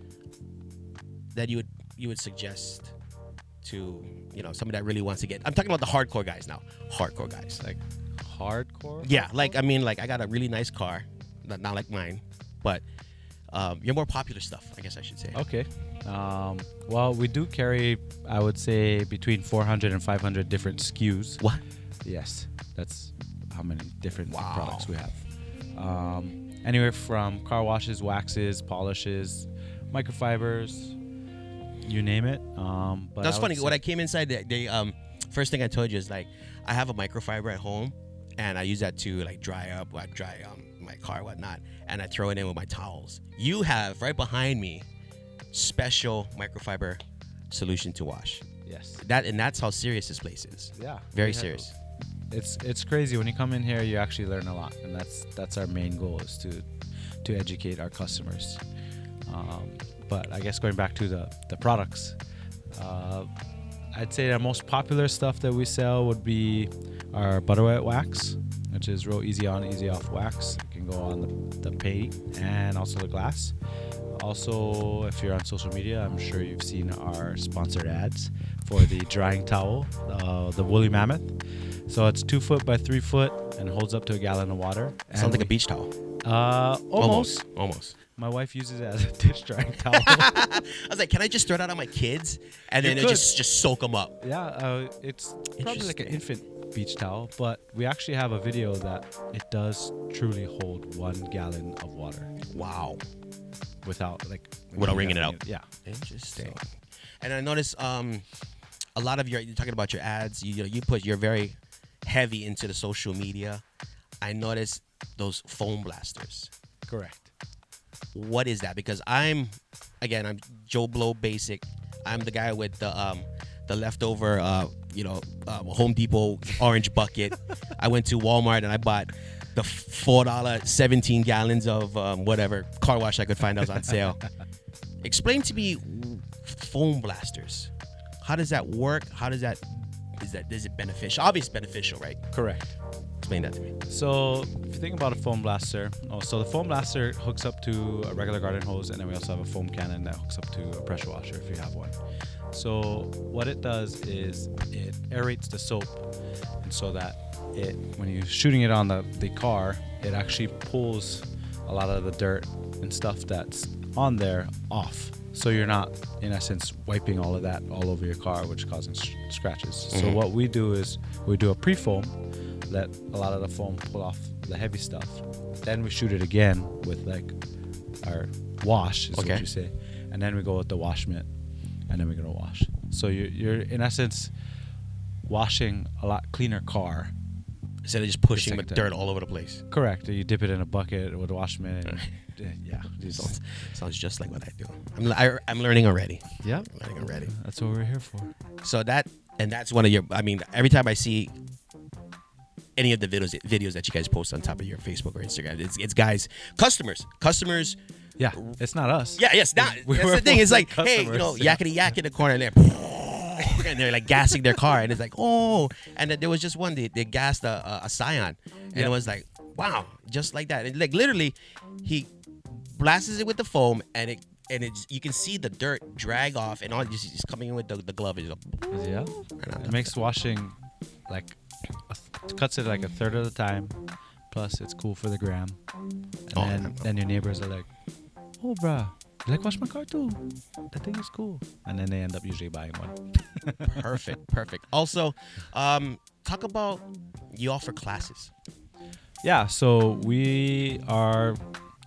that you would you would suggest to, you know, somebody that really wants to get. I'm talking about the hardcore guys now. Hardcore guys, like Hardcore? yeah, like I mean, like I got a really nice car, not, not like mine, but um, your more popular stuff, I guess I should say. Okay. Um, well, we do carry, I would say, between four hundred and five hundred different S K Us. What? Yes. That's how many different Wow. products we have. Um, anywhere from car washes, waxes, polishes, microfibers, you name it. Um, but That's I would funny. say- When I came inside, they, they um first thing I told you is like I have a microfiber at home, and I use that to like dry up, I dry um my car, whatnot, and I throw it in with my towels. You have right behind me special microfiber solution to wash. Yes. That and that's how serious this place is. Yeah. Very we have- serious. It's it's crazy when you come in here. You actually learn a lot, and that's that's our main goal is to to educate our customers. Um, but I guess going back to the the products, uh, I'd say the most popular stuff that we sell would be our butter wet wax, which is real easy on, easy off wax. It can go on the, the paint and also the glass. Also, if you're on social media, I'm sure you've seen our sponsored ads for the drying towel, uh, the Woolly Mammoth. So it's two foot by three foot and holds up to a gallon of water. Sounds And like a we- beach towel. Uh, almost. Almost. Almost. My wife uses it as a dish drying towel. I was like, can I just throw that on my kids and You then it could. just just soak them up? Yeah, uh, it's probably like an infant beach towel, but we actually have a video that it does truly hold one gallon of water Wow. without like Without wringing it out. Yeah. Interesting. And I noticed um, a lot of your, you're talking about your ads, you, you put, you're very heavy into the social media. I noticed those foam blasters. Correct. What is that? Because I'm, again, I'm Joe Blow basic. I'm the guy with the um, the leftover, uh, you know, uh, Home Depot orange bucket. I went to Walmart and I bought the four dollar seventeen gallons of um, whatever car wash I could find that was on sale. Explain to me foam blasters. How does that work? How does that is that is it beneficial? Obviously beneficial, right? Correct. Explain that to me. So if you think about a foam blaster, oh, so the foam blaster hooks up to a regular garden hose, and then we also have a foam cannon that hooks up to a pressure washer if you have one. So what it does is it aerates the soap, and so that it, when you're shooting it on the, the car, it actually pulls a lot of the dirt and stuff that's on there off. So you're not, in essence, wiping all of that all over your car, which causes sh- scratches. So Mm-hmm. what we do is we do a pre-foam, let a lot of the foam pull off the heavy stuff. Then we shoot it again with like our wash, is Okay. what you say. And then we go with the wash mitt, and then we're going to wash. So you're, you're, in essence, washing a lot cleaner car. Instead of just pushing second with time. dirt all over the place. Correct. You dip it in a bucket with a wash mitt. And, uh, yeah. just- Sounds, sounds just like what I do. I'm I, I'm learning already. yeah. I'm learning already. That's what we're here for. So that and that's one of your. I mean, every time I see any of the videos videos that you guys post on top of your Facebook or Instagram, it's it's guys, customers, customers. Yeah. It's not us. Yeah, yes. Not, We that's were the thing. It's like, mostly hey, you know, customers, yeah. yakety yak in the corner, and they're and they're like gassing their car, and it's like, oh. And then there was just one they, they gassed a, a, a Scion, and Yeah. it was like, wow, just like that. And like literally, he blasts it with the foam, and it and it's you can see the dirt drag off, and all just, just coming in with the, the glove. Is Yeah. It makes washing like a th- cuts it like a third of the time. Plus, it's cool for the gram. And Oh, then, yeah. then your neighbors are like, "Oh, bruh, you like wash my car too? That thing is cool." And then they end up usually buying one. perfect, perfect. Also, um, talk about you offer classes. Yeah. So we are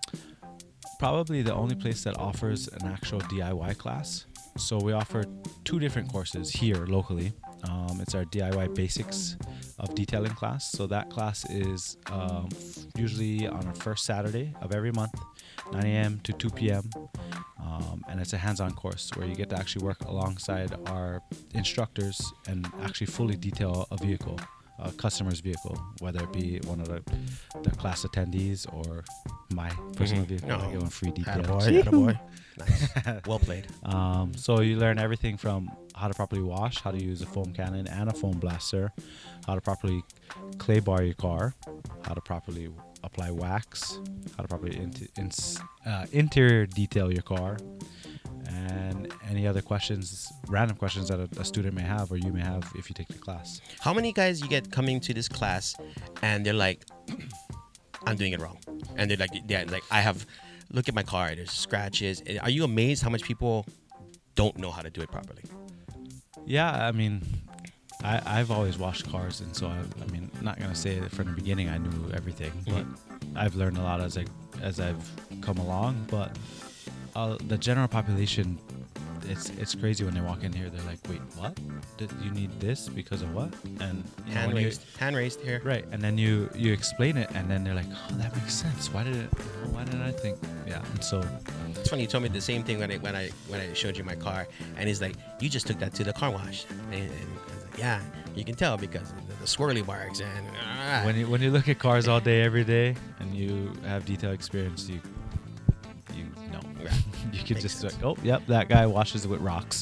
probably the only place that offers an actual D I Y class. So we offer two different courses here locally. Um, it's our D I Y basics of detailing class. So that class is um, usually on the first Saturday of every month, nine a.m. to two p.m. Um, and it's a hands-on course where you get to actually work alongside our instructors and actually fully detail a vehicle, a customer's vehicle, whether it be one of the, the class attendees or my personal Mhm. vehicle. No. I give them free details. Attaboy, attaboy. Nice. Well played. Um, so you learn everything from how to properly wash, how to use a foam cannon and a foam blaster, how to properly clay bar your car, how to properly apply wax, how to properly inter- ins- uh, interior detail your car, and any other questions, random questions that a, a student may have or you may have if you take the class. How many guys you get coming to this class and they're like, I'm doing it wrong. And they're like, yeah, like I have, look at my car, there's scratches. And are you amazed how much people don't know how to do it properly? Yeah, I mean, I, I've always washed cars, and so I, I mean, not gonna say that from the beginning I knew everything, but I've learned a lot as I as I've come along. But uh, the general population, it's it's crazy when they walk in here. They're like, "Wait, what? Did you need this because of what?" And you know, Hand when you- raised, hand raised here. right? And then you you explain it, and then they're like, "Oh, that makes sense. Why did it? Why didn't I think?" Yeah, and so It's funny you told me the same thing when I when I when I showed you my car, and he's like, you just took that to the car wash, and, and I was like, yeah, you can tell because of the, the swirly marks and. ah. when you when you look at cars all day every day and you have detail experience, you you know Yeah. you can Makes just sense. like, oh yep, that guy washes it with rocks.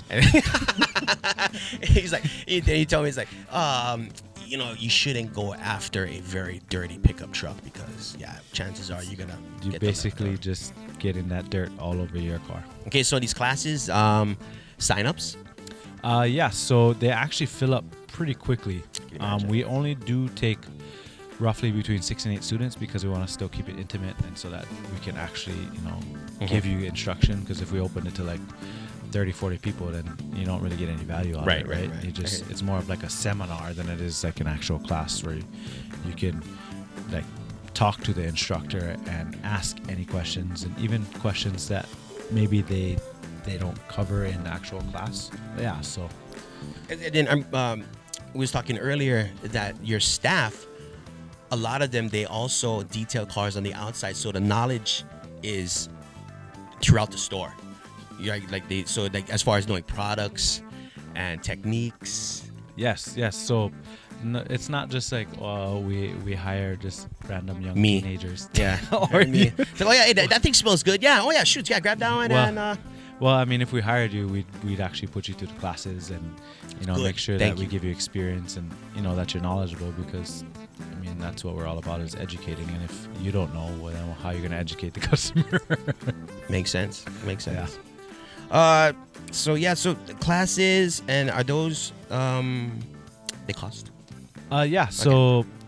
He's like, he, he told me, he's like, um, you know, you shouldn't go after a very dirty pickup truck because, yeah, chances are you're gonna. You get the basically leftover. just getting that dirt all over your car. Okay, so these classes, um, signups. Uh, yeah, so they actually fill up pretty quickly. you Um, imagine? we only do take roughly between six and eight students because we want to still keep it intimate and so that we can actually, you know, Mhm. give you instruction. Because if we open it to like thirty, forty people, then you don't really get any value out Right, of it, right, right? right. You just Okay. it's more of like a seminar than it is like an actual class where you, you can like talk to the instructor and ask any questions and even questions that maybe they they don't cover in the actual class. Yeah, so And, and then um, um, we was talking earlier that your staff, a lot of them, they also detail cars on the outside, so the knowledge is throughout the store. Yeah, like they so like as far as knowing products and techniques. yes, yes. So no, it's not just like uh, we we hire just random young Me. teenagers. Yeah. Or I mean, you. it's like, oh yeah, hey, that, that thing smells good. Yeah. Oh yeah, shoot. Yeah, grab that one Well, and uh, Well, I mean, if we hired you, we'd we'd actually put you through the classes and you know Good. make sure Thank that we you. give you experience and you know that you're knowledgeable because I mean that's what we're all about is educating. And if you don't know, well, then how are you going to educate the customer? makes sense. Makes sense. Uh, so yeah, so the classes and are those um, they cost? Uh, yeah. So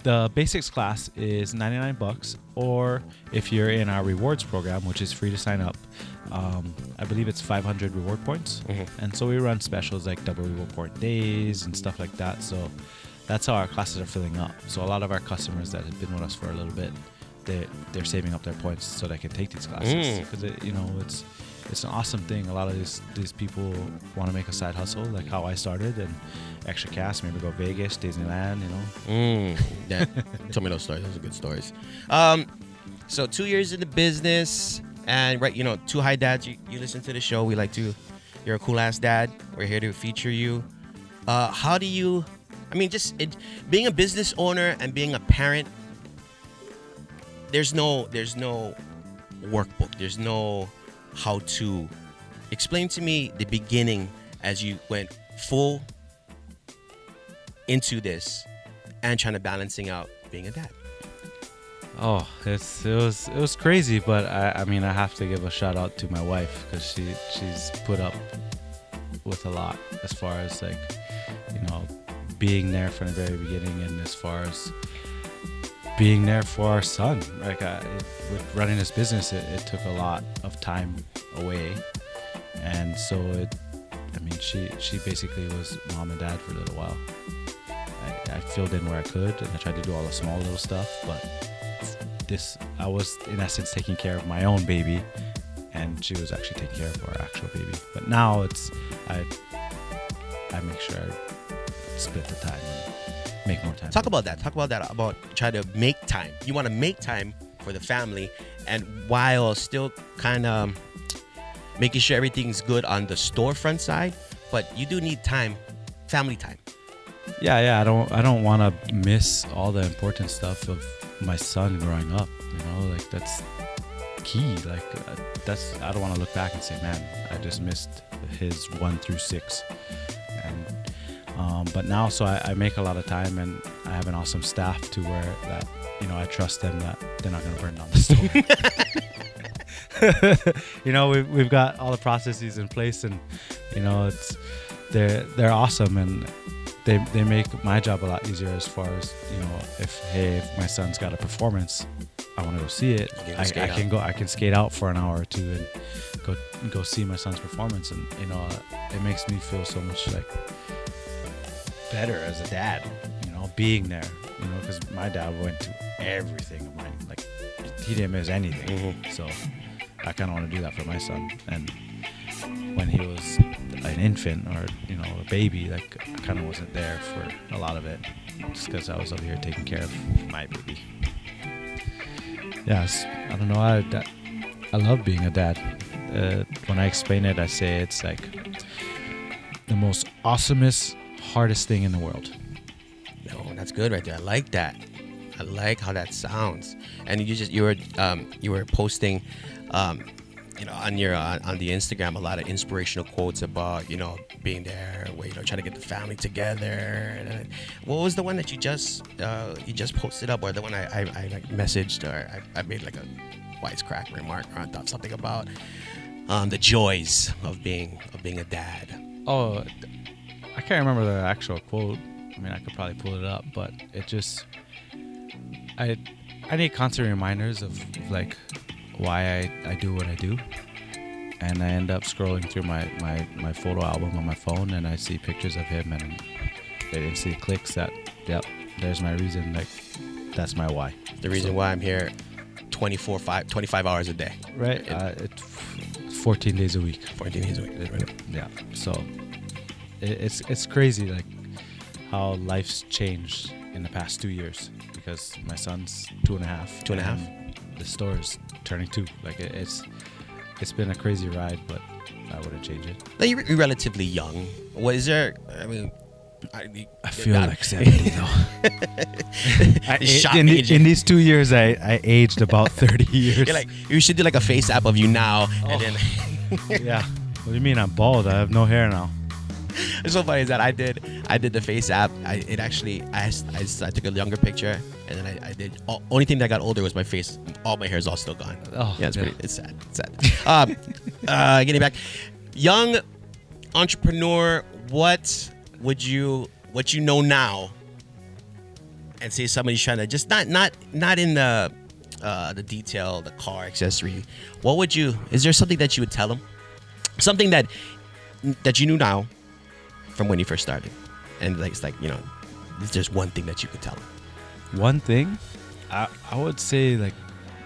the basics class is ninety-nine bucks, or if you're in our rewards program, which is free to sign up, um, I believe it's five hundred reward points. Mm-hmm. And so we run specials like double reward point days and stuff like that. So that's how our classes are filling up. So a lot of our customers that have been with us for a little bit, they they're saving up their points so they can take these classes, because Mm. you know it's it's an awesome thing. A lot of these these people want to make a side hustle, like how I started, and extra cash, maybe go Vegas, Disneyland, you know. Mm, yeah. Tell me those stories. Those are good stories. Um, so two years in the business, and right, you know, two high dads. You, you listen to the show. We like to. You're a cool ass dad. We're here to feature you. Uh, how do you? I mean, just it, being a business owner and being a parent. There's no. There's no workbook. There's no how to. Explain to me the beginning as you went full into this and trying to balancing out being a dad. Oh, it's it was it was crazy, but I, I mean I have to give a shout out to my wife, because she she's put up with a lot as far as like, you know, being there from the very beginning, and as far as being there for our son. Like I, it, with running this business, it, it took a lot of time away, and so it. I mean, she she basically was mom and dad for a little while. I, I filled in where I could, and I tried to do all the small little stuff, but this, I was in essence taking care of my own baby, and she was actually taking care of our actual baby. But now it's, I I make sure I split the time and make more time. Talk about that. Talk about that. About try to make time. You want to make time for the family, and while still kind of making sure everything's good on the storefront side, but you do need time, family time. Yeah, yeah. I don't I don't want to miss all the important stuff of my son growing up. You know, like that's key. Like uh, that's I don't want to look back and say, man, I just missed his one through six. And um, but now, so I, I make a lot of time, and I have an awesome staff to where that, you know, I trust them that they're not going to burn down the store. You know, we've we've got all the processes in place, and you know, it's they're they're awesome, and they they make my job a lot easier as far as, you know, if hey, if my son's got a performance, I want to go see it. You can I, skate I out. can go I can skate out for an hour or two and go go see my son's performance, and you know, it makes me feel so much like better as a dad. You know, being there. You know, because my dad went to everything of mine. Like he didn't miss anything. Mm-hmm. So I kind of want to do that for my son. And when he was an infant or, you know, a baby, like I kind of wasn't there for a lot of it, just because I was over here taking care of my baby. Yes, I don't know. I that, I love being a dad. Uh, when I explain it, I say it's like the most awesomest, hardest thing in the world. No, that's good right there. I like that. I like how that sounds. And you just you were um, you were posting, um, you know, on your uh, on the Instagram a lot of inspirational quotes about, you know, being there, where, you know, trying to get the family together. And, uh, what was the one that you just uh, you just posted up, or the one I I, I like messaged, or I, I made like a wisecrack remark, or I thought something about um, the joys of being of being a dad. Oh, I can't remember the actual quote. I mean, I could probably pull it up, but it just, I, I need constant reminders of like why I, I do what I do. And I end up scrolling through my, my, my photo album on my phone, and I see pictures of him, and it instantly clicks that, yep, there's my reason. Like, that's my why. The reason why I'm here twenty-four, five, twenty-five hours a day. Right. It- Uh, it's fourteen days a week. fourteen days a week. It- Right. Yeah. So it, it's it's crazy, like how life's changed in the past two years, because my son's two and a half. Two and a half? The store is turning two. Like it, it's it's been a crazy ride, but I wouldn't change it. Like, you're you're relatively young. What is there? I mean, I, I feel not- like seventy though. I, Shock in, the- aging. in these two years, I, I aged about thirty years. You're like, you should do like a face app of you now, Oh. and then Yeah. What do you mean I'm bald? I have no hair now. it's so funny is that I did I did the face app. I it actually I, I, I took a younger picture, and then I, I did all, only thing that got older was my face. All my hair is all still gone. Oh, yeah, it's yeah. pretty. It's sad. It's sad. um, uh, getting back, young entrepreneur. What would you what you know now and say somebody's trying to just not not not in the uh, the detail, the car accessory, what would you? Is there something that you would tell them? Something that that you knew now from when you first started, and like it's like you know, it's just one thing that you could tell them. One thing, I I would say like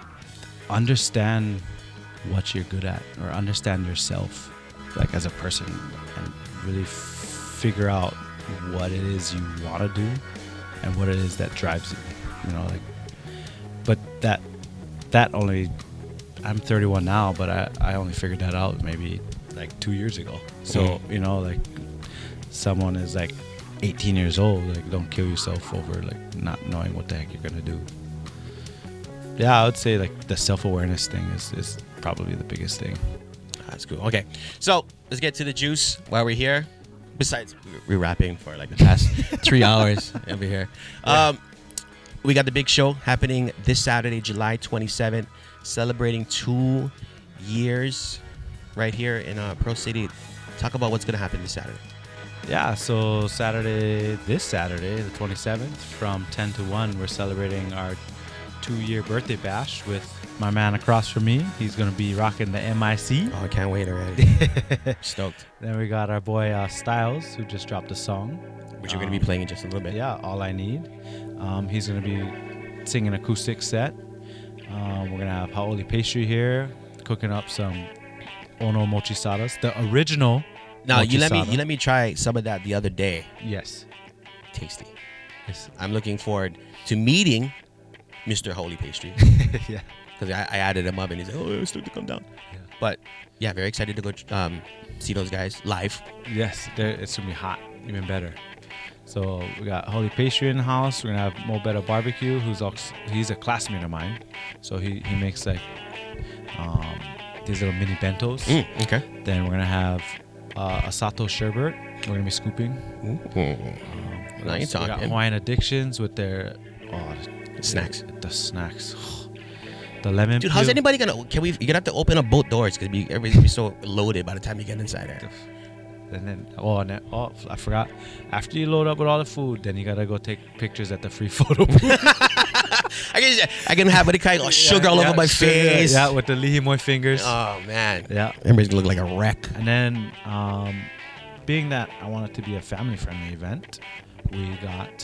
understand what you're good at, or understand yourself, like as a person, and really f- figure out what it is you want to do and what it is that drives you. You know, like, but that that only. I'm thirty-one now, but I I only figured that out maybe like two years ago. So Mm. you know, like someone is like eighteen years old, like don't kill yourself over like not knowing what the heck you're gonna do. Yeah, I would say like the self-awareness thing is, is probably the biggest thing. That's cool. Okay, so let's get to the juice while we're here. Besides, we're rapping for like the past three hours over here. Um, we got the big show happening this Saturday, July twenty-seventh, celebrating two years right here in uh, Pro City. Talk about what's going to happen this Saturday. Yeah, so Saturday, this Saturday, the twenty-seventh, from ten to one, we're celebrating our two-year birthday bash with my man across from me. He's going to be rocking the M I C. Oh, I can't wait already. Stoked. Then we got our boy uh, Styles, who just dropped a song. Which you're going to be playing in just a little bit. Yeah, All I Need. Um, he's going to be singing an acoustic set. Um, we're going to have Haoli Pastry here, cooking up some Ono Mochisadas, the original. Now, you let me Mochisada. you let me try some of that the other day. Yes. Tasty. Yes. I'm looking forward to meeting Mister Holy Pastry. Yeah. Because I, I added him up and he's like, oh, it's time to come down. Yeah. But yeah, very excited to go um, see those guys live. Yes, they're- it's going to be hot, even better. So we got Holy Pastry in the house. We're going to have Mo Better Barbecue, who's also, he's a classmate of mine. So he, he makes like um, these little mini bentos. Mm, okay. Then we're going to have uh, Asato Sherbet. We're going to be scooping. Now you're We got talking. Hawaiian Addictions with their oh, Snacks. The, the snacks. The lemon Dude, how's peel. anybody gonna? Can we? You're gonna have to open up both doors because everybody's gonna be so loaded by the time you get inside there. And then oh, and then, oh, I forgot. After you load up with all the food, then you gotta go take pictures at the free photo booth. I can, I can have what they call it, sugar all Yeah, over my sugar, face. Yeah, with the lihimoy fingers. Oh man. Yeah. Everybody's gonna look like a wreck. And then, um, being that I want it to be a family-friendly event, we got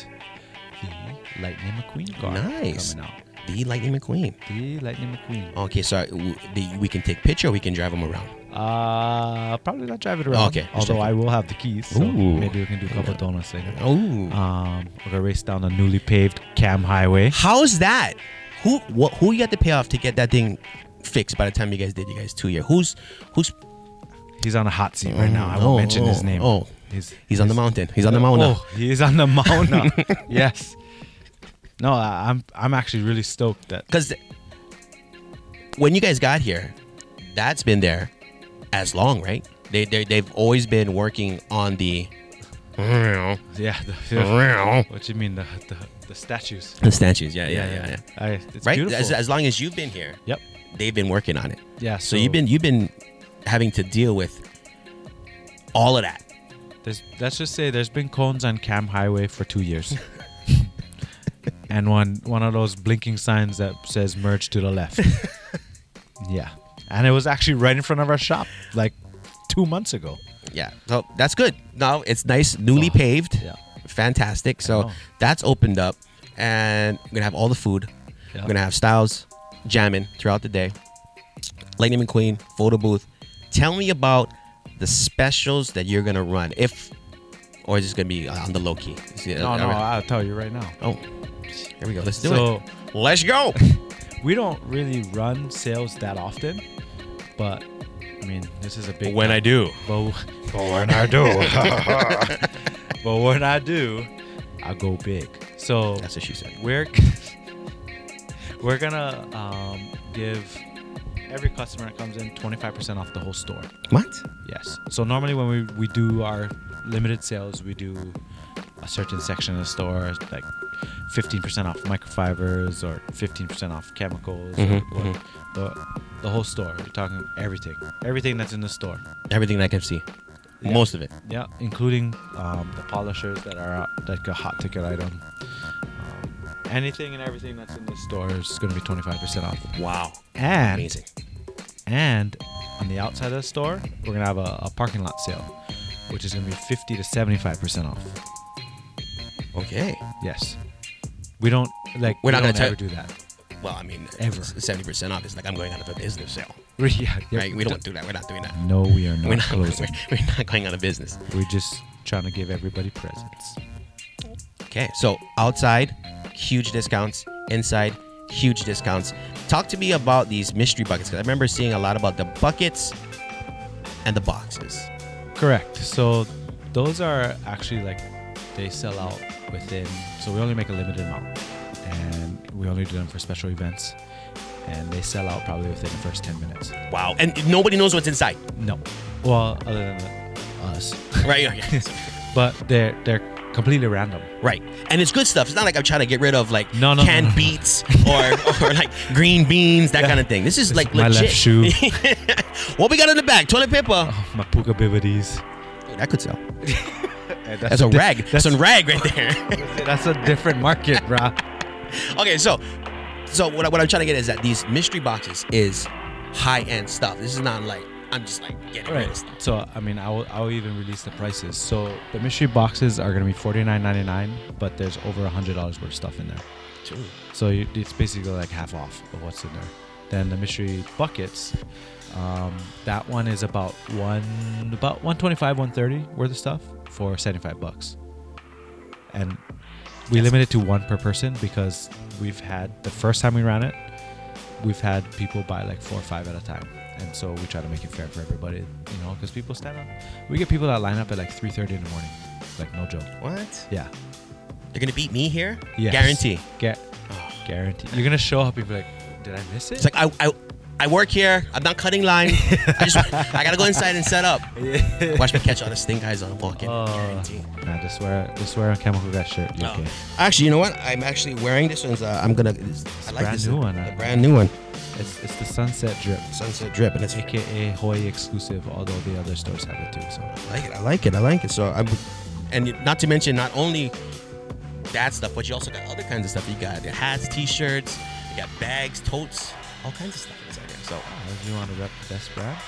the Lightning McQueen car Nice. coming out. The Lightning McQueen. The Lightning McQueen. Okay, so w- the, we can take picture or we can drive them around. Uh, probably not drive it around. Okay, just Although checking. I will have the keys, so Ooh. maybe we can do a couple donuts later. Oh. Um, we're gonna race down the newly paved Cam Highway. How's that? Who what, who you got to pay off to get that thing fixed by the time you guys did you guys two year? Who's who's He's on a hot seat right now. I Oh, won't mention oh, his name. oh. he's he's on the mountain. He's on the mountain. Oh, he is on the mountain. Yes. No, I- I'm I'm actually really stoked that. Because when you guys got here, that's been there as long, right? They they they've always been working on the Yeah. The, the what you mean the the, the statues? statues. Yeah, yeah, yeah, yeah. I, it's Right? beautiful. As, as long as you've been here, Yep. they've been working on it. Yeah. So you've been you've been having to deal with all of that. There's, let's just say there's been cones on Cam Highway for two years. And one one of those blinking signs that says merge to the left. Yeah. And it was actually right in front of our shop like two months ago. Yeah. So that's good. No, it's nice, newly Oh, paved. yeah. Fantastic. So know. that's opened up, and we're gonna have all the food. Yeah. We're gonna have Styles jamming throughout the day. Lightning McQueen photo booth. Tell me about the specials that you're gonna run, if or is this gonna be on the low key? Is it- No, are no, we- I'll tell you right now. Oh, here we go. Let's do So it. Let's go. we don't really run sales that often, but I mean, this is a big. When I do, But, but when I do, but when I do, I go big. So that's what she said. we're we're gonna um, give every customer that comes in twenty-five percent off the whole store. What? Yes. So normally when we, we do our limited sales, we do a certain section of the store, like fifteen percent off microfibers or fifteen percent off chemicals. Mhm, or what, the, the whole store. You're talking everything. Everything that's in the store. Everything I can see. Yeah. Most of it. Yeah, including um, the polishers that are uh, like a hot ticket item. Um, anything and everything that's in this store is going to be twenty-five percent off. Wow. And Amazing. and on the outside of the store, we're going to have a, a parking lot sale, which is going to be fifty to seventy-five percent off. Okay. Yes. We don't like We're we not don't gonna ever tell- do that. Well, I mean, Ever. seventy percent off is like I'm going out of a business sale. We- yeah, yeah, Right? We don't do that. We're not doing that. No, we are not We're not, closing. we're, we're not going out of business. We're just trying to give everybody presents. Okay, so outside, huge discounts. Inside, huge discounts. Talk to me about these mystery buckets, because I remember seeing a lot about the buckets and the boxes. Correct. So those are actually like they sell out within. So we only make a limited amount, and we only do them for special events, and they sell out probably within the first ten minutes. Wow. And nobody knows what's inside. No, well, other than us, Right? Okay. but they're they're completely random. Right. And it's good stuff. It's not like I'm trying to get rid of like No, no, canned no, no, no. beets or, or like green beans, that Yeah. kind of thing. This is This like is my legit. left shoe. What we got in the back? Toilet paper. Oh, my puka bibities. That could sell. That's, That's a di- rag. That's a rag right there. That's a different market, brah. Okay, so so what, I, what I'm trying to get is that these mystery boxes is high-end stuff. This is not like I'm just like getting rid of Right. stuff. So I mean, I will I will even release the prices. So the mystery boxes are gonna be forty-nine ninety-nine, but there's over a hundred dollars worth of stuff in there. Dude. So you, it's basically like half off of what's in there. Then the mystery buckets, um, that one is about one about one twenty-five, one thirty worth of stuff for seventy-five bucks. And we limit it to one per person because we've had the first time we ran it, we've had people buy like four or five at a time. And so we try to make it fair for everybody, you know, because people stand up. We get people that line up at like three thirty in the morning. Like, no joke. What? Yeah. They're gonna beat me here? Yes. Guarantee. Get, guarantee. You're going to show up and be like, did I miss it? It's like I, I I work here. I'm not cutting line. I just I gotta go inside and set up. Watch me catch all the stink eyes on walking. Oh, Guarantee. nah, just wear just wear a chemical guy shirt. You're Oh. okay. Actually, you know what? I'm actually wearing this one's. Uh, I'm gonna. It's, I like brand this. new one, A huh? brand new one. It's it's the Sunset Drip, Sunset drip, and it's. I aka Hawaii exclusive. Although the other stores have it too. So like it. I like it. I like it. So I'm, and not to mention not only that stuff, but you also got other kinds of stuff. You got your hats, t-shirts, you got bags, totes, all kinds of stuff inside there. So. if you want to rep the best brand,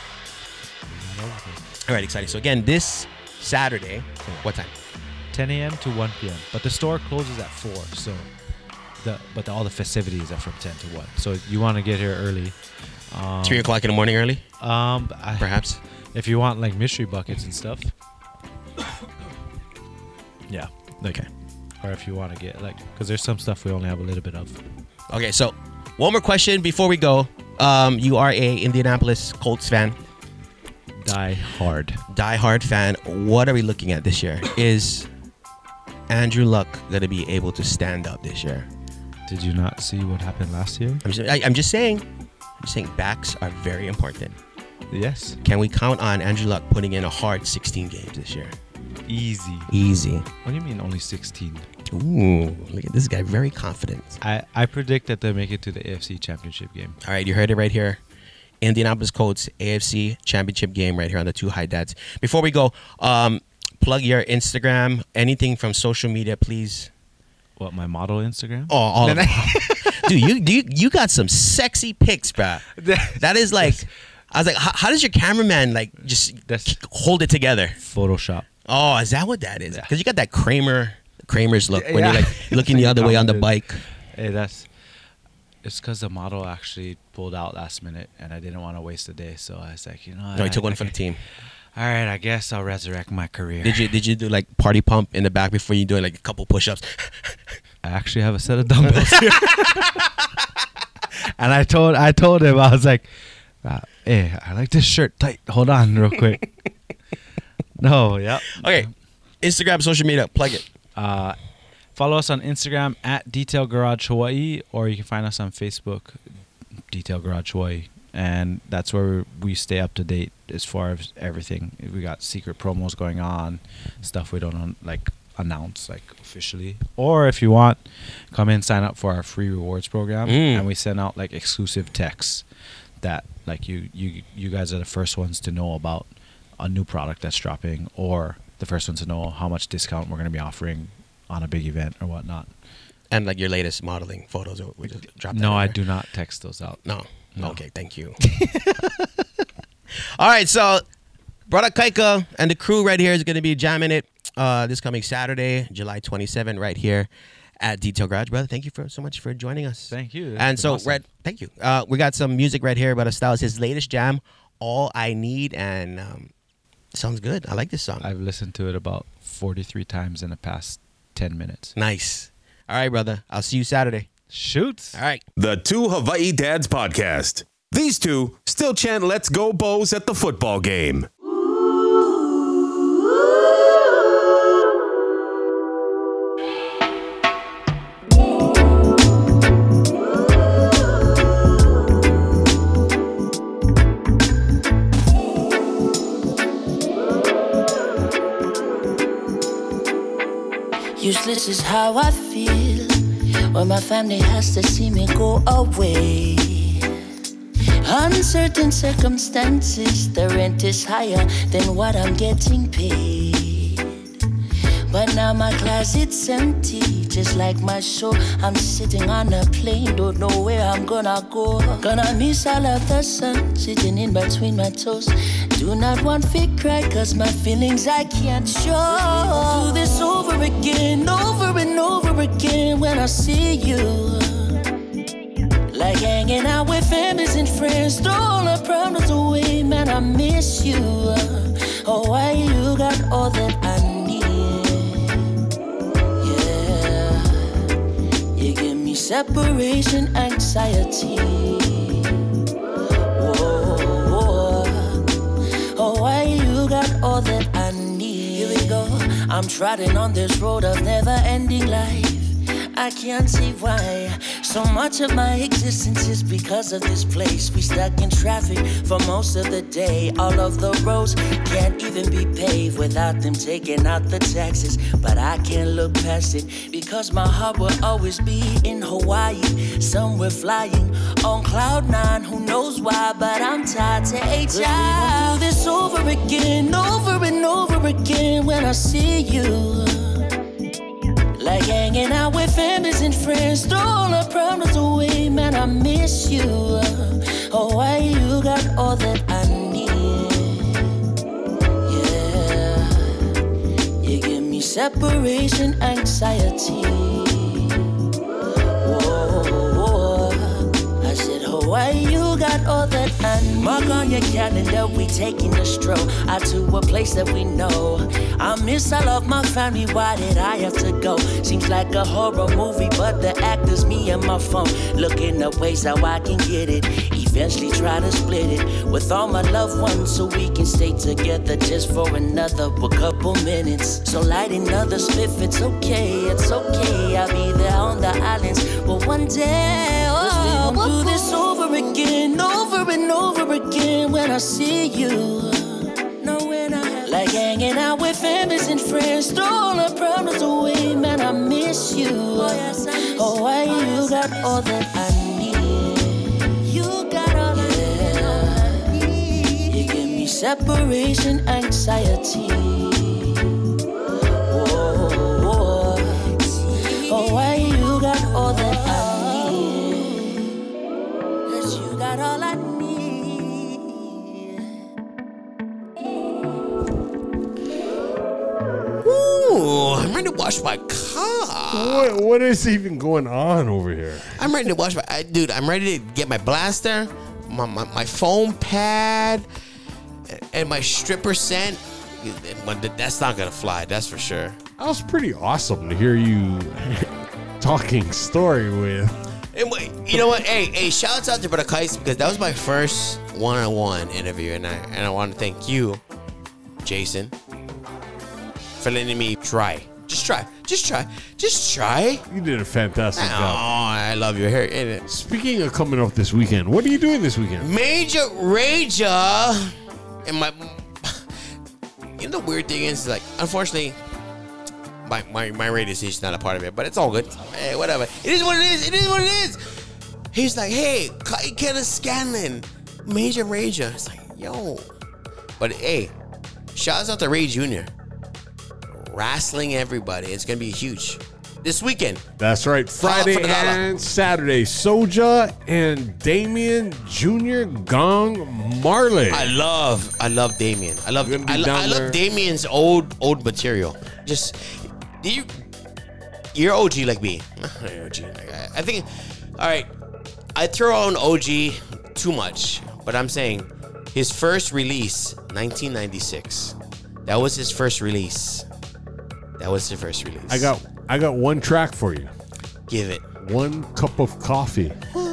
you got everything. All right, exciting. So again, this Saturday, what time? ten a.m. to one p.m. But the store closes at four. So the but the, all the festivities are from ten to one. So you want to get here early. Um, Three o'clock in the morning, early, Um, I, perhaps. if you want like mystery buckets and stuff. Yeah. Okay. Or if you want to get like, because there's some stuff we only have a little bit of. Okay, so one more question before we go. Um, you are a Indianapolis Colts fan, Die hard. die-hard fan. What are we looking at this year? Is Andrew Luck going to be able to stand up this year? Did you not see what happened last year? I'm just, I, I'm just saying. I'm just saying backs are very important. Yes. Can we count on Andrew Luck putting in a hard sixteen games this year? Easy. Easy. What do you mean only sixteen? Ooh, look at this guy, very confident. I, I predict that they'll make it to the A F C Championship game. All right, you heard it right here. Indianapolis Colts A F C Championship game right here on the Two High Dads. Before we go, um, plug your Instagram, anything from social media, please. What, my model Instagram? Oh, all of it. Dude, you, you you got some sexy pics, bruh. That is like, I was like, how, how does your cameraman like just That's- hold it together? Photoshop. Oh, is that what that is? Yeah. Because you got that Kramer Kramer's look when Yeah. you're like looking the other way on the bike. Hey, that's... It's because the model actually pulled out last minute, and I didn't want to waste the day. So I was like, you know, No, I, he took one I for the can- team. All right, I guess I'll resurrect my career. Did you did you do like party pump in the back before you doing like a couple push-ups? I actually have a set of dumbbells here. And I told I told him, I was like, uh, hey, I like this shirt tight. Hold on real quick. No, yep. Okay, Instagram, social media, plug it. Uh, follow us on Instagram at Detail Garage Hawaii, or you can find us on Facebook, Detail Garage Hawaii. And that's where we stay up to date as far as everything. We got secret promos going on, stuff we don't um, like announce like officially. Or if you want, come in, sign up for our free rewards program, Mm. and we send out like exclusive texts that like you you you guys are the first ones to know about a new product that's dropping, or the first ones to know how much discount we're going to be offering on a big event or whatnot. And like your latest modeling photos, we just drop that No, in I there. do not text those out. No. No. Okay, thank you. All right, so Brother Kaika and the crew right here is going to be jamming it uh, this coming Saturday, July twenty-seventh, right here at Detail Garage. Brother, thank you for so much for joining us. Thank you. That's And been so, awesome. Red, thank you. Uh, we got some music right here. Brother Styles, his latest jam, All I Need, and um, sounds good. I like this song. I've listened to it about forty-three times in the past ten minutes. Nice. All right, brother. I'll see you Saturday. Shoot. All right. The Two Hawaii Dads Podcast. These two still chant Let's Go Bows at the football game. Useless is how I feel when my family has to see me go away. Uncertain circumstances, the rent is higher than what I'm getting paid. But now my closet's empty, just like my soul. I'm sitting on a plane, don't know where I'm gonna go. Gonna miss all of the sun, sitting in between my toes. Do not want to cry, cause my feelings I can't show. Do this over again, over and over again when I see you. Like hanging out with families and friends, throw all the problems away, man, I miss you. Oh, why you got all that I need? Yeah, you give me separation anxiety. Whoa, whoa. Oh, why you got all that I need? Here we go, I'm trotting on this road of never-ending life. I can't see why so much of my existence is because of this place. We stuck in traffic for most of the day. All of the roads can't even be paved without them taking out the taxes. But I can't look past it because my heart will always be in Hawaii, somewhere flying on cloud nine. Who knows why, but I'm tired to H I. Do this over again, over and over again when I see you. Like hanging out with families and friends, throw all the problems away, man, I miss you. Oh, why you got all that I need? Yeah, you give me separation anxiety. Whoa, whoa. I said, oh, why you got all that I need? Mark on your calendar, we taking a stroll out to a place that we know. I miss all of my family, why did I have to go? Seems like a horror movie, but the actor's me and my phone. Looking up ways how I can get it. Eventually try to split it with all my loved ones so we can stay together just for another a couple minutes. So light another spliff, it's okay, it's okay. I'll be there on the islands, but one day, oh, we'll do this over again, over and over again when I see you. Like hanging out with families and friends, throw all the problems away, man, I miss you. Oh, yes, I miss oh why you, oh, yes, got all that I need? You got all that I need. You give me separation anxiety. Whoa, whoa. Oh, why you got all that I need? Yes, you got all I need. Ooh, I'm ready to wash my car. What, what is even going on over here? I'm ready to wash my... I, dude, I'm ready to get my blaster, my, my, my foam pad, and my stripper scent. That's not going to fly, that's for sure. That was pretty awesome to hear you talking story with. And wait, you know what? Hey, hey, shouts out to Brother Kais because that was my first one-on-one interview, and I and I want to thank you, Jason, for letting me try. Just try. Just try. Just try. You did a fantastic Oh, job. I love your hair. And it- Speaking of coming up this weekend, what are you doing this weekend? Major Rager. And my... You know the weird thing is, like, unfortunately, my, my, my radio station's not a part of it, but it's all good. Hey, whatever. It is what it is. It is what it is. He's like, hey, Kai Kenneth Scanlon, Major Rager. It's like, yo. But, hey, shouts out to Ray Junior Wrestling everybody. It's going to be huge. this weekend. That's right. Friday for the gala. and Saturday. Soja and Damien Junior Gong Marley. I love, I love Damien. I love, You're gonna be I, lo- down I there. love Damien's old, old material. Just, do you, you're O G like me. You're O G. I I think, all right, I throw on O G too much, but I'm saying his first release, nineteen ninety-six. That was his first release. That was his first release. I got I got one track for you. Give it. One cup of coffee.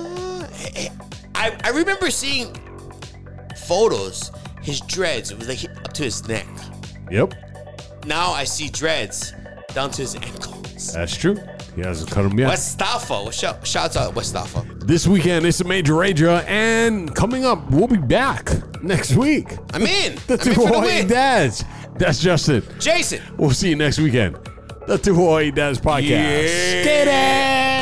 I, I remember seeing photos, his dreads, it was like up to his neck. Yep, Now I see dreads down to his ankles. that's true. He hasn't cut them yet. Westafa. Shout, shouts out Westafa. This weekend, it's a major rager, and coming up, we'll be back next week. I'm in. The I'm two in for the Hawaii win. Dads. That's Justin. Jason. We'll see you next weekend. The two Hawaii Dads podcast. Get it.